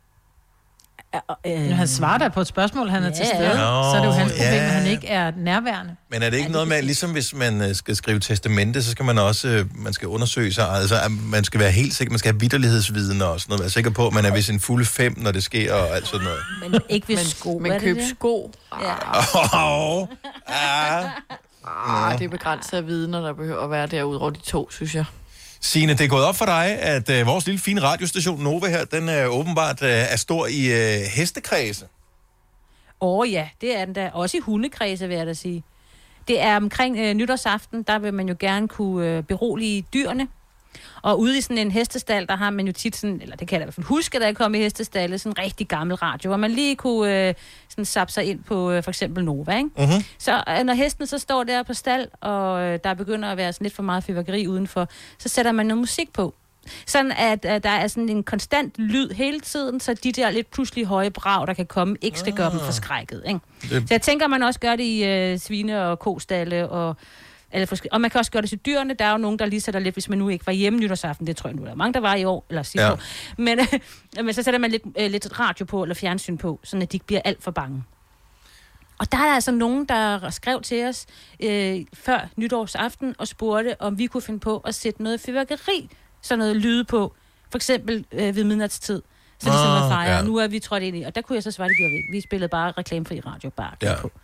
Han svarer der på et spørgsmål, han er til stede. Så er det jo hans problem, at han ikke er nærværende. Men er det ikke noget med, ligesom hvis man skal skrive testamente, så skal man også man skal undersøge sig, altså man skal være helt sikker, man skal have vitterlighedsviden og sådan noget, være sikker på, at man er ved sin fulde 5, når det sker og alt sådan noget. Men ikke ved sko, men køb sko. Det er begrænset af viden, når der behøver at være derude over de 2, synes jeg. Signe, det er gået op for dig, at vores lille fine radiostation Nova her, den åbenbart er stor i hestekredse. Ja, det er den da. Også i hundekredse, vil jeg da sige. Det er omkring nytårsaften, der vil man jo gerne kunne berolige dyrene. Og ude i sådan en hestestald, der har man jo tit sådan, eller det kan jeg i hvert fald huske, da jeg kom i hestestallet, sådan en rigtig gammel radio, hvor man lige kunne sådan zappe sig ind på for eksempel Nova, ikke? Uh-huh. Så når hesten så står der på stald, og der begynder at være sådan lidt for meget fyrværkeri udenfor, så sætter man noget musik på. Sådan at der er sådan en konstant lyd hele tiden, så de der lidt pludselig høje brag, der kan komme, ikke skal gøre dem forskrækket, ikke? Så jeg tænker, man også gør det i svine- og kostalle og man kan også gøre det til dyrene. Der er jo nogen, der lige sætter lidt, hvis man nu ikke var hjemme nytårsaften. Det tror jeg nu, der er mange, der var i år, eller sidste år. Men så sætter man lidt radio på, eller fjernsyn på, så de ikke bliver alt for bange. Og der er altså nogen, der skrev til os før nytårsaften, og spurgte, om vi kunne finde på at sætte noget fyrværkeri, sådan noget lyde på, for eksempel ved midnatstid. Så ligesom at fejre. Nu er vi trådt ind i, og der kunne jeg så svare, det gjorde vi ikke. Vi spillede bare reklamefri radio, bare på.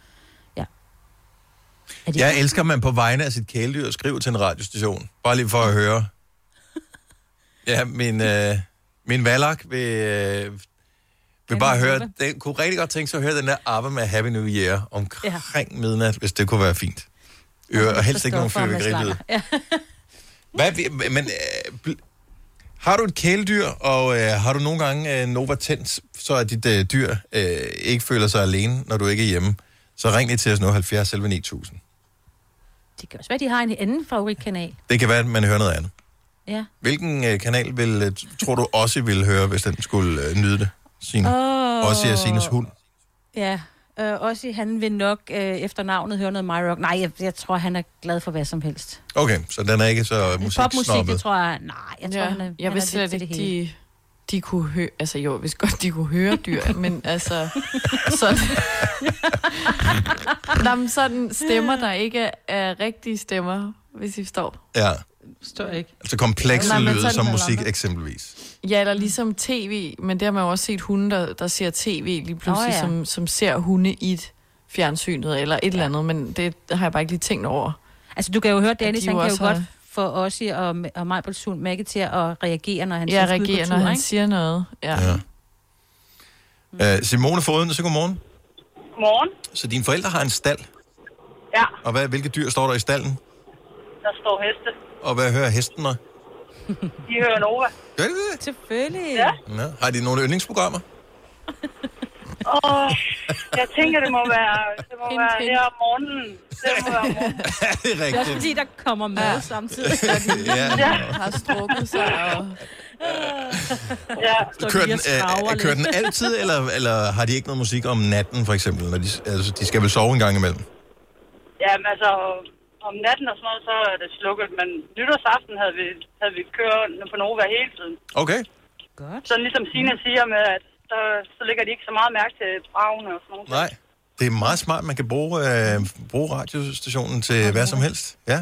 Jeg elsker, at man på vegne af sit kæledyr skriver til en radiostation. Bare lige for at høre. Ja, min Valak Vi bare høre, det kunne rigtig godt tænke sig at høre den der ABBA med Happy New Year omkring midnat, hvis det kunne være fint. Og helst ikke nogen fyrværkerilyd. Men har du et kæledyr, og har du nogle gange Nova tændt, så at dit dyr ikke føler sig alene, når du ikke er hjemme, så ring lige til os nu, 70 11 9000. Det kan også være, de har en anden favoritkanal. Det kan være, at man hører noget andet. Ja. Hvilken kanal tror du også ville høre, hvis den skulle nyde det? Også er Sines hund. Ja, også han vil nok efter navnet høre noget My Rock. Nej, jeg tror, han er glad for hvad som helst. Okay, så den er ikke så musiksnobbet. Popmusik, det tror jeg... Nej, jeg tror, han er... Jeg vil slet ikke, de kunne høre... Altså jo, hvis godt de kunne høre dyr, men altså... sådan stemmer, der ikke er rigtige stemmer, hvis I forstår. Ja. Forstår ikke. Altså komplekse lyde som musik eksempelvis. Ja, eller ligesom tv, men det har man jo også set hunde, der ser tv lige pludselig, som ser hunde i et fjernsynet eller et eller andet, men det har jeg bare ikke lige tænkt over. Altså, du kan jo høre, Dennis, han kan jo godt få Ossi og Majbels hund Maggie til at reagere, når han reagerer, når han siger noget. Ja. Simone Foden, så godmorgen. Godmorgen. Så dine forældre har en stald? Ja. Og hvilke dyr står der i stalden? Der står heste. Og hvad hører hesten når? De hører Nova. Gør de det? Selvfølgelig. Ja. Har de nogle yndlingsprogrammer? Jeg tænker, det må være her om morgenen. Det må være om morgenen. Det er rigtigt. Det er også fordi, der kommer mad samtidig. Ja. Har strukket sig og... Kører den altid, eller har de ikke noget musik om natten, for eksempel? Når de skal vel sove en gang imellem? Jamen altså, om natten og sådan noget, så er det slukket. Men nytårsaften havde vi kørt på Nova hele tiden. Okay. Godt. Så ligesom Signe siger med, at så lægger de ikke så meget mærke til bragene og sådan noget. Nej, det er meget smart. Man kan bruge radiostationen til hvad som helst. Ja.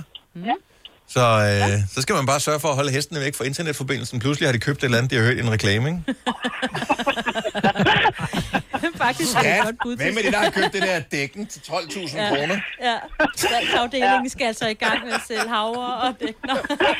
Så skal man bare sørge for at holde hestene væk fra internetforbindelsen. Pludselig har de købt et eller andet, de har hørt i en reklame, ikke? Faktisk er det godt bud. Hvem er det, der har købt det der dækken til 12.000 kroner? Ja, salgsafdelingen skal altså i gang med at sælge havre og dækner.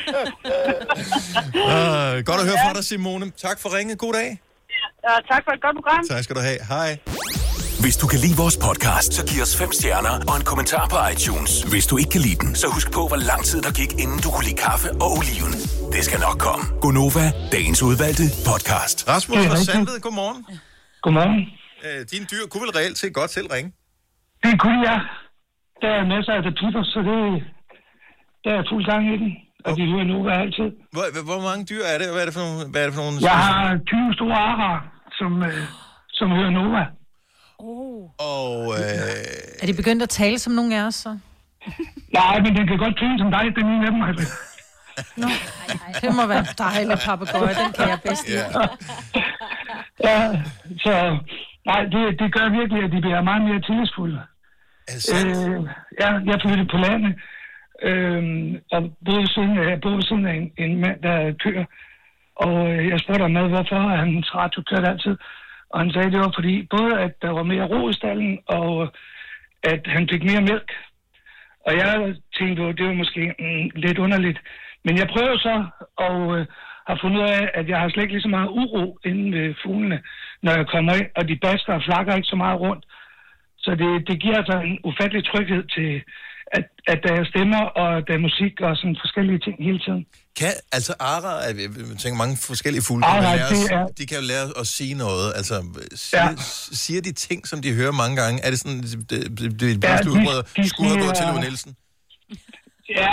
Godt at høre fra dig, Simone. Tak for ringet. God dag. Ja, tak for et godt program. Tak skal du have. Hej. Hvis du kan lide vores podcast, så giv os 5 stjerner og en kommentar på iTunes. Hvis du ikke kan lide den, så husk på, hvor lang tid der gik, inden du kunne lide kaffe og oliven. Det skal nok komme. Gonova, dagens udvalgte podcast. Rasmus fra Sandved, godmorgen. Godmorgen. Dine dyr kunne vel reelt set godt selv ringe? Det kunne jeg. Der er masser af piper, så der er fuld gang i den. Og de hører Nova altid. Hvor mange dyr er det? Hvad er det for nogle? Jeg har 20 store arer, som hører Nova. Er de begyndt at tale som nogen af os, så? Nej, men den kan godt tale som dig, den ene af dem. Nå, det må være dejligt, papegøje. Den kan jeg bedst lide. Ja, så... Nej, det gør virkelig, at de bliver meget mere tillidsfulde. Jeg flyttede på landet, og boede siden af en mand, der kører. Og jeg spurgte ham med, hvorfor hans radio kørte altid. Og han sagde, det var fordi, både at der var mere ro i stallen, og at han fik mere mælk. Og jeg tænkte, det var måske lidt underligt. Men jeg prøver så, og har fundet ud af, at jeg har slet ikke lige så meget uro inde ved fuglene, når jeg kommer ind, og de basker og flakker ikke så meget rundt. Så det giver altså en ufattelig tryghed til, at der er stemmer, og der er musik og sådan forskellige ting hele tiden. Altså arer, jeg tænker mange forskellige fugle, de kan jo lære at sige noget. Altså, siger de ting, som de hører mange gange? Er det sådan, det bedste udbrød, skulle have gået til Louis Nielsen? Ja,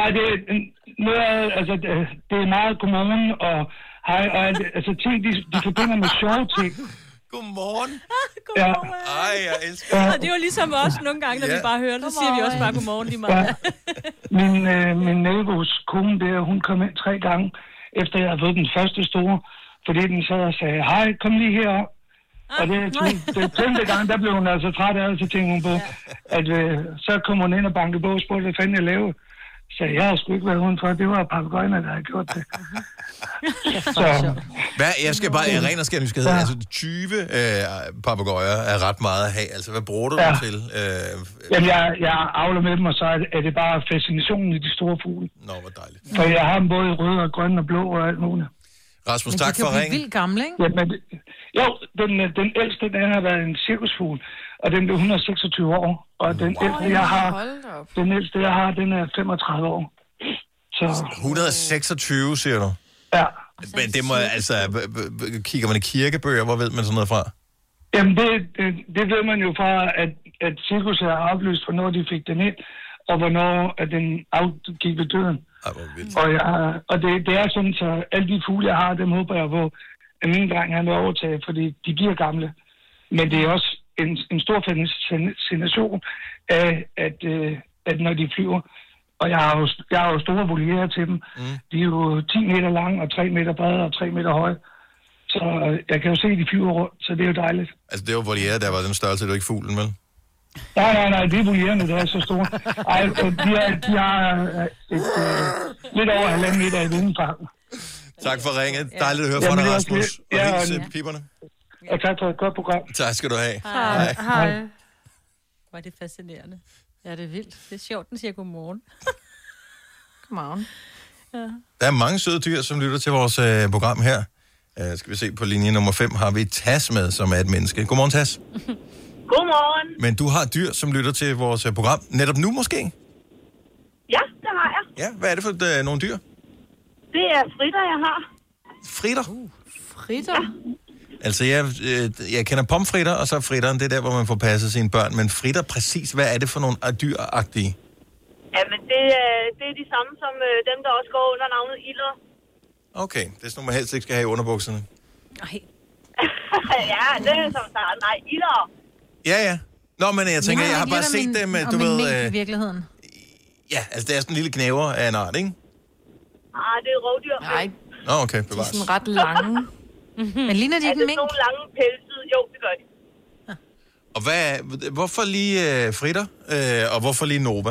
det er meget godmorgen, og hej, og altså ting, de forbinder med sjove ting. Godmorgen. Godmorgen. Ja. Ej, jeg elsker det. Og det var ligesom os nogle gange, når vi bare hører det, så siger vi også bare godmorgen lige meget. Ja. Min nabos kone der, hun kom ind 3 gange, efter jeg havde fået den første store, fordi den sad og sagde, hej, kom lige herop. Og det 5. gang, der blev hun altså træt af, så tænkte hun på, at så kom hun ind og bankede på og spurgte, hvad fanden jeg lavede. Så jeg har sgu ikke været udenfor, det var papegøjerne, der havde gjort det. Jeg skal bare, ren og skær nysgerrighed, altså 20 papegøjer er ret meget at have, altså hvad bruger du dem til? Jamen, jeg avler med dem, og så er det bare fascinationen i de store fugle. Nå, hvor dejligt. For jeg har dem både røde og grønne og blå og alt muligt. Rasmus, tak for ringen. Men de kan blive vildt gamle, ikke? Jamen, jo, den ældste, den har været en cirkusfugl, og den blev 126 år. Og den ældste, jeg har, den er 35 år. Så 126, siger du? Ja. Men det må altså... Kigger man i kirkebøger, hvor ved man sådan noget fra? Jamen, det ved man jo fra, at cirkus er aflyst, hvornår de fik den ind, og hvornår at den gik ved døden. Og det er sådan, så alle de fugle, jeg har, dem håber jeg på, at min dreng han vil overtage, fordi de bliver gamle. Men det er også en stor fascination af, at når de flyver, og jeg har jo store voliere til dem. De er jo 10 meter lange, og 3 meter brede, og 3 meter høje. Så jeg kan jo se, at de flyver rundt, så det er jo dejligt. Altså, det var voliere, der var den størrelse, det var ikke fuglen, vel? Nej, det er voliererne, der er så store. Ej, de har lidt over 1,5 meter i vindenfang. Tak for ringet. Dejligt at høre fra dig, Rasmus. Og hils piberne. Og tak for et godt program. Tak skal du have. Hej. Hvor er det fascinerende. Ja, det er vildt. Det er sjovt, den siger godmorgen. Godmorgen. Ja. Der er mange søde dyr, som lytter til vores program her. Skal vi se, på linje nummer 5 har vi Tas med, som er et menneske. Godmorgen, Tas. Godmorgen. Men du har dyr, som lytter til vores program. Netop nu måske? Ja, det har jeg. Ja, hvad er det for nogle dyr? Det er fritter, jeg har. Fritter? Fritter? Ja. Altså, jeg kender pomfritter, og så fritteren, det er der, hvor man får passet sine børn. Men fritter, præcis, hvad er det for nogle dyragtige? Jamen, det er de samme som dem, der også går under navnet ilder. Okay, det er sådan, man helst ikke skal have i underbukserne. Nej. Ja, det er som sagt. Nej, ilder. Ja. Nå, men jeg tænker, jeg har bare set dem, du ved... i virkeligheden. Ja, altså, det er sådan en lille knæver af en art, ikke? Det er rovdyr. Nej. Nå, okay, bevares. De er sådan ret lange. Men ligner de ikke en mink? Er det nogle lange pelsede? Jo, det gør de. Og hvorfor lige fritter, og hvorfor lige Nova?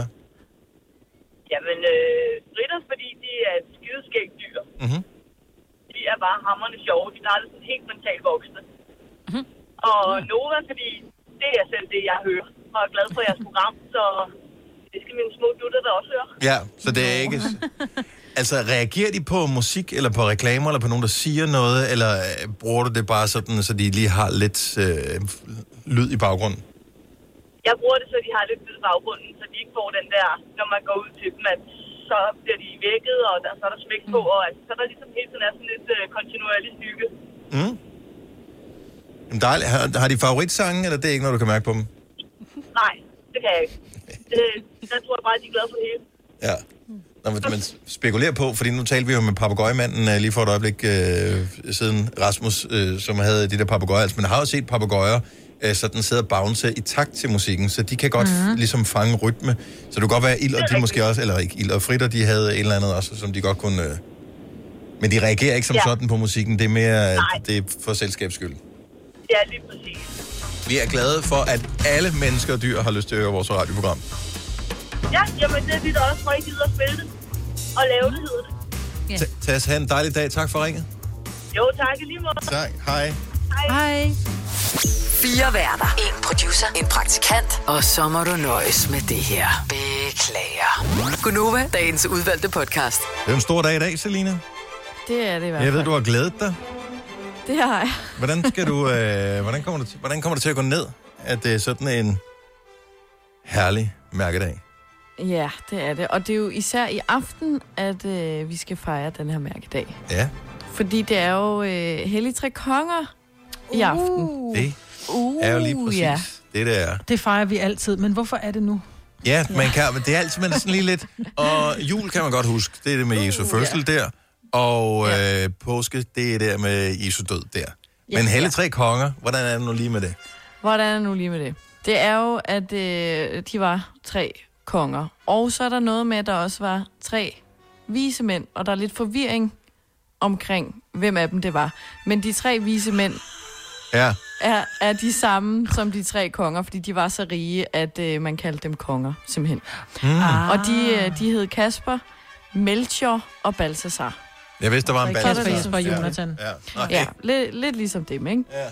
Jamen, fritter, fordi de er et skideskægt dyr. Mm-hmm. De er bare hamrende sjove. De er aldrig sådan helt mentalt voksne. Mm-hmm. Og Nova, fordi det er selv det, jeg hører. Og er glad for jeres program, så det skal mine små dutter der også høre. Ja, så det er ikke... Altså, reagerer de på musik, eller på reklamer, eller på nogen, der siger noget, eller bruger du det bare sådan, så de lige har lidt lyd i baggrunden? Jeg bruger det, så de har lidt lyd i baggrunden, så de ikke får den der, når man går ud til dem, at så bliver de vækket, og så er der smæk på, og så er der ligesom hele tiden er sådan lidt kontinuerlig stykke. Mm. Dejligt. Har de favoritsange, eller det er ikke noget, du kan mærke på dem? Nej, det kan jeg ikke. Der tror jeg bare, at de er glade for det hele. Ja. Nå, man spekulerer på, fordi nu talte vi jo med papegøjemanden lige for et øjeblik siden, Rasmus, som havde de der papegøjer. Altså, man har jo set papegøjer, så den sidder og bounce i takt til musikken, så de kan godt ligesom fange rytme. Så det kunne godt være, ild og de måske også, eller ikke ild og fritter, de havde et eller andet også, som de godt kunne... Men de reagerer ikke som sådan på musikken, det er mere det er for selskabs skyld. Ja, lige præcis. Vi er glade for, at alle mennesker og dyr har lyst til at høre vores radioprogram. Ja, jamen det er vi da også, for ikke gider at spille det. Og lave det, hedder det. Yeah. Tas, have en dejlig dag. Tak for ringet. Jo, tak i lige måde. Tak. Hej. Hej. 4 værter. 1 producer. 1 praktikant. Og så må du nøjes med det her. Beklager. Gunova, dagens udvalgte podcast. Det er en stor dag i dag, Selina. Det er det i hvert fald. Jeg ved, du har glædet dig. Det har jeg. Hvordan skal du... hvordan kommer det til at gå ned, at det er sådan en herlig mærkedag? Ja, det er det. Og det er jo især i aften, at vi skal fejre den her mærkedag. Ja. Fordi det er jo Hellig Tre Konger i aften. Det er jo lige præcis det er. Det fejrer vi altid, men hvorfor er det nu? Ja, man kan, men det er altid sådan lige lidt... Og jul kan man godt huske, det er det med Jesu fødsel der. Og påske, det er der med Jesu død der. Men Hellig Tre Konger, hvordan er det nu lige med det? Hvordan er det nu lige med det? Det er jo, at de var 3 konger. Og så er der noget med, at der også var 3 vise mænd, og der er lidt forvirring omkring, hvem af dem det var. Men de 3 vise mænd er de samme som de 3 konger, fordi de var så rige, at man kaldte dem konger, simpelthen. Og de hed Kasper, Melchior og Balthasar. Jeg vidste, der var en Balthasar. Kasper og Jonathan. Ja, okay. Lidt ligesom dem, ikke? Ja.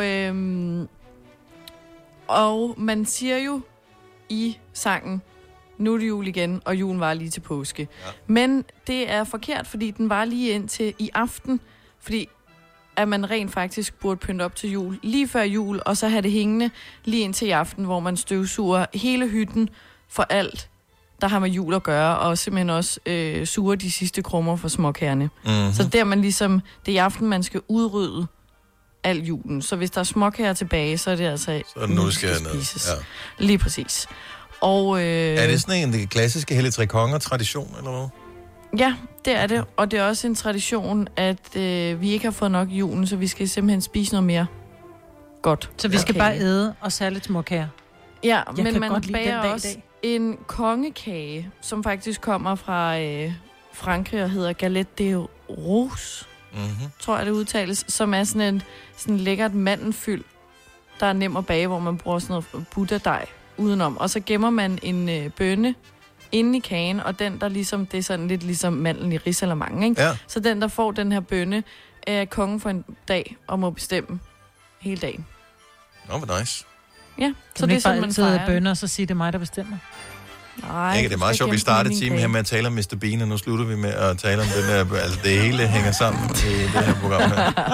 Og man siger jo i sangen, nu er det jul igen, og julen var lige til påske. Ja. Men det er forkert, fordi den var lige indtil i aften, fordi at man rent faktisk burde pynte op til jul lige før jul, og så have det hængende lige indtil i aften, hvor man støvsuger hele hytten for alt, der har med jul at gøre, og simpelthen også suger de sidste krummer for småkærne. Mm-hmm. Så der man ligesom, det er i aften, man skal udrydde al julen. Så hvis der er småkager tilbage, så er det altså så nu det skal spises. Ja. Lige præcis. Og, er det sådan en klassiske Hellig Tre Konger-tradition, eller hvad? Ja, det er det. Og det er også en tradition, at vi ikke har fået nok julen, så vi skal simpelthen spise noget mere godt. Så vi skal bare æde og særligt småkager? Ja, men man bager også en kongekage, som faktisk kommer fra Frankrig og hedder Galette de Rose, tror jeg det udtales, som er sådan lækkert mandelfyld, der er nem at bage, hvor man bruger sådan noget butterdej udenom. Og så gemmer man en bønne inde i kagen, og den, der ligesom, det er sådan lidt ligesom mandlen i risalamande, ikke? Ja. Så den, der får den her bønne, er kongen for en dag, og må bestemme hele dagen. Nå, hvor nice. Ja, så det er sådan, man fejrer bønner, og så siger det mig, der bestemmer. Nej, det er meget sjovt, vi startede timen her med at tale om Mr. Bean, og nu slutter vi med at tale om den der, altså det hele hænger sammen i det her program her.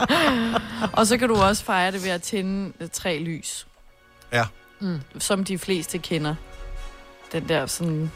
Og så kan du også fejre det ved at tænde 3 lys. Ja. Som de fleste kender. Den der sådan...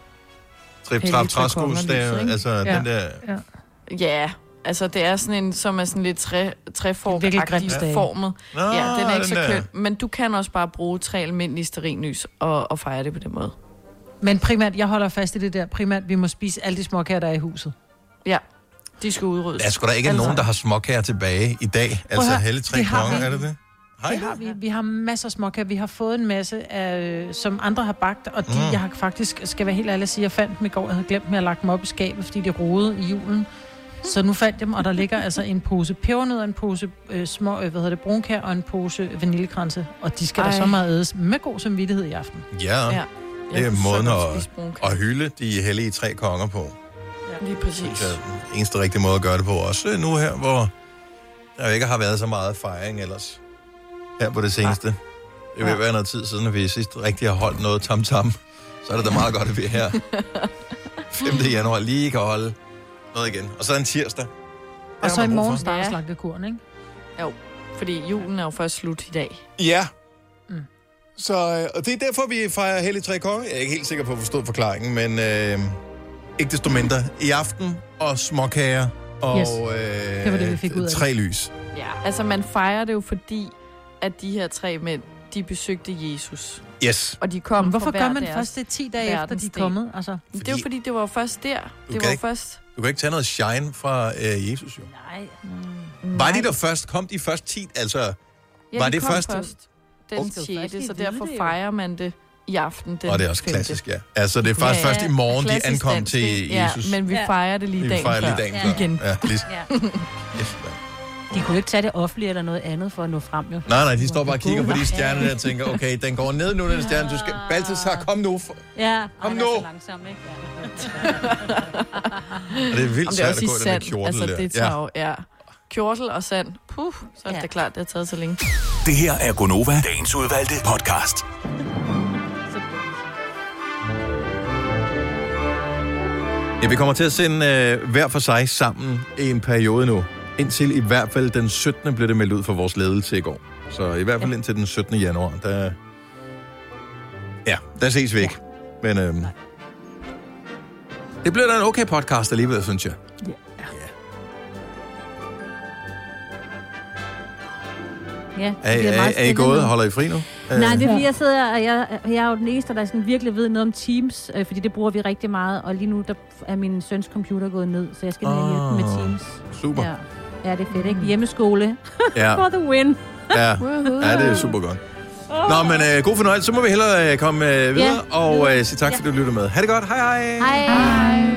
Træskus, altså den der... Ja, altså det er sådan en, som er sådan lidt træformagtigt formet. Nå, ja, den er ikke så køn. Men du kan også bare bruge 3 almindelige stearinlys og fejre det på den måde. Men primært, jeg holder fast i det der, primært vi må spise alle de småkager, der er i huset. Ja, de skal udryddes. Der er sgu da ikke nogen, der har småkager tilbage i dag. Altså Hellig Tre Konger, er det det? Det har vi. Vi har masser af småkager. Vi har fået en masse, som andre har bagt, og jeg har faktisk, skal være helt ærlig at sige, jeg fandt dem i går. Jeg havde glemt dem, at lagt dem op i skabet, fordi de rodede i julen. Så nu fandt jeg dem, og der ligger altså en pose pebernødder, en pose brunkær og en pose vaniljekranse. Og de skal der så meget ædes med god samvittighed i aften. Ja. Det er måden at hylde de hellige 3 konger på. Ja, lige præcis. Det er den eneste rigtige måde at gøre det på. Også nu her, hvor der ikke har været så meget fejring ellers. Her på det seneste. Det vil være noget tid siden, at vi sidst rigtig har holdt noget tam-tam. Så er det da meget godt, at vi er her 5. januar lige kan holde noget igen. Og så en tirsdag. Og så i morgen starter slagtekuren, ikke? Jo, fordi julen er jo først slut i dag. Ja. Så og det er derfor, vi fejrer Hellig Tre Konger. Jeg er ikke helt sikker på at forstå forklaringen, men ikke desto mindre. I aften og småkager og det var det, vi fik ud af 3 lys. Ja, altså man fejrer det jo fordi, at de her 3 mænd, de besøgte Jesus. Yes. Og de kom. Hvorfor gør man først det 10 dage efter, de er kommet? Altså? Det er jo fordi, det var først der. Du kan ikke tage noget shine fra Jesus, jo. Nej. Var de der først? Kom de først 10? Altså, ja, var det først? Den 6. Så derfor fejrer man det i aften. Og det er også klassisk, ja. Altså, det er faktisk først i morgen, de ankom til Jesus. Ja, men vi fejrer det lige dagen før. Igen. Ja, lige. Yes, de kunne ikke tage det offentlige eller noget andet for at nå frem, jo. Nej, de står bare og kigger på de stjerner der og tænker, okay, den går ned nu, den stjerne. Du skal... Balthasar, kom nu. Kom nu. Er så langsom, ikke? Og det er vildt svært at gå i den kjortel altså, der. Det tager kjortel og sand. Så er det klart, det har taget så længe. Det her er Gonova, dagens udvalgte podcast. Ja, vi kommer til at sende hver for sig sammen i en periode nu. Indtil i hvert fald den 17. blev det meldt ud for vores ledelse i går. Så i hvert fald indtil den 17. januar, der ses vi ikke. Men det bliver da en okay podcast alligevel, synes jeg. Ja, er I gået? Holder I fri nu? Nej, det er fordi, jeg sidder, og jeg er jo den eneste, der sådan virkelig ved noget om Teams, fordi det bruger vi rigtig meget, og lige nu der er min søns computer gået ned, så jeg skal ned og hjælpe med Teams. Super. Ja, det er fedt, ikke? Hjemmeskole. For the win. Ja, det er super godt. Nå, men god fornøjelse. Så må vi hellere komme videre, og sige tak, fordi du lyttede med. Ha' det godt. Hej hej. Hej.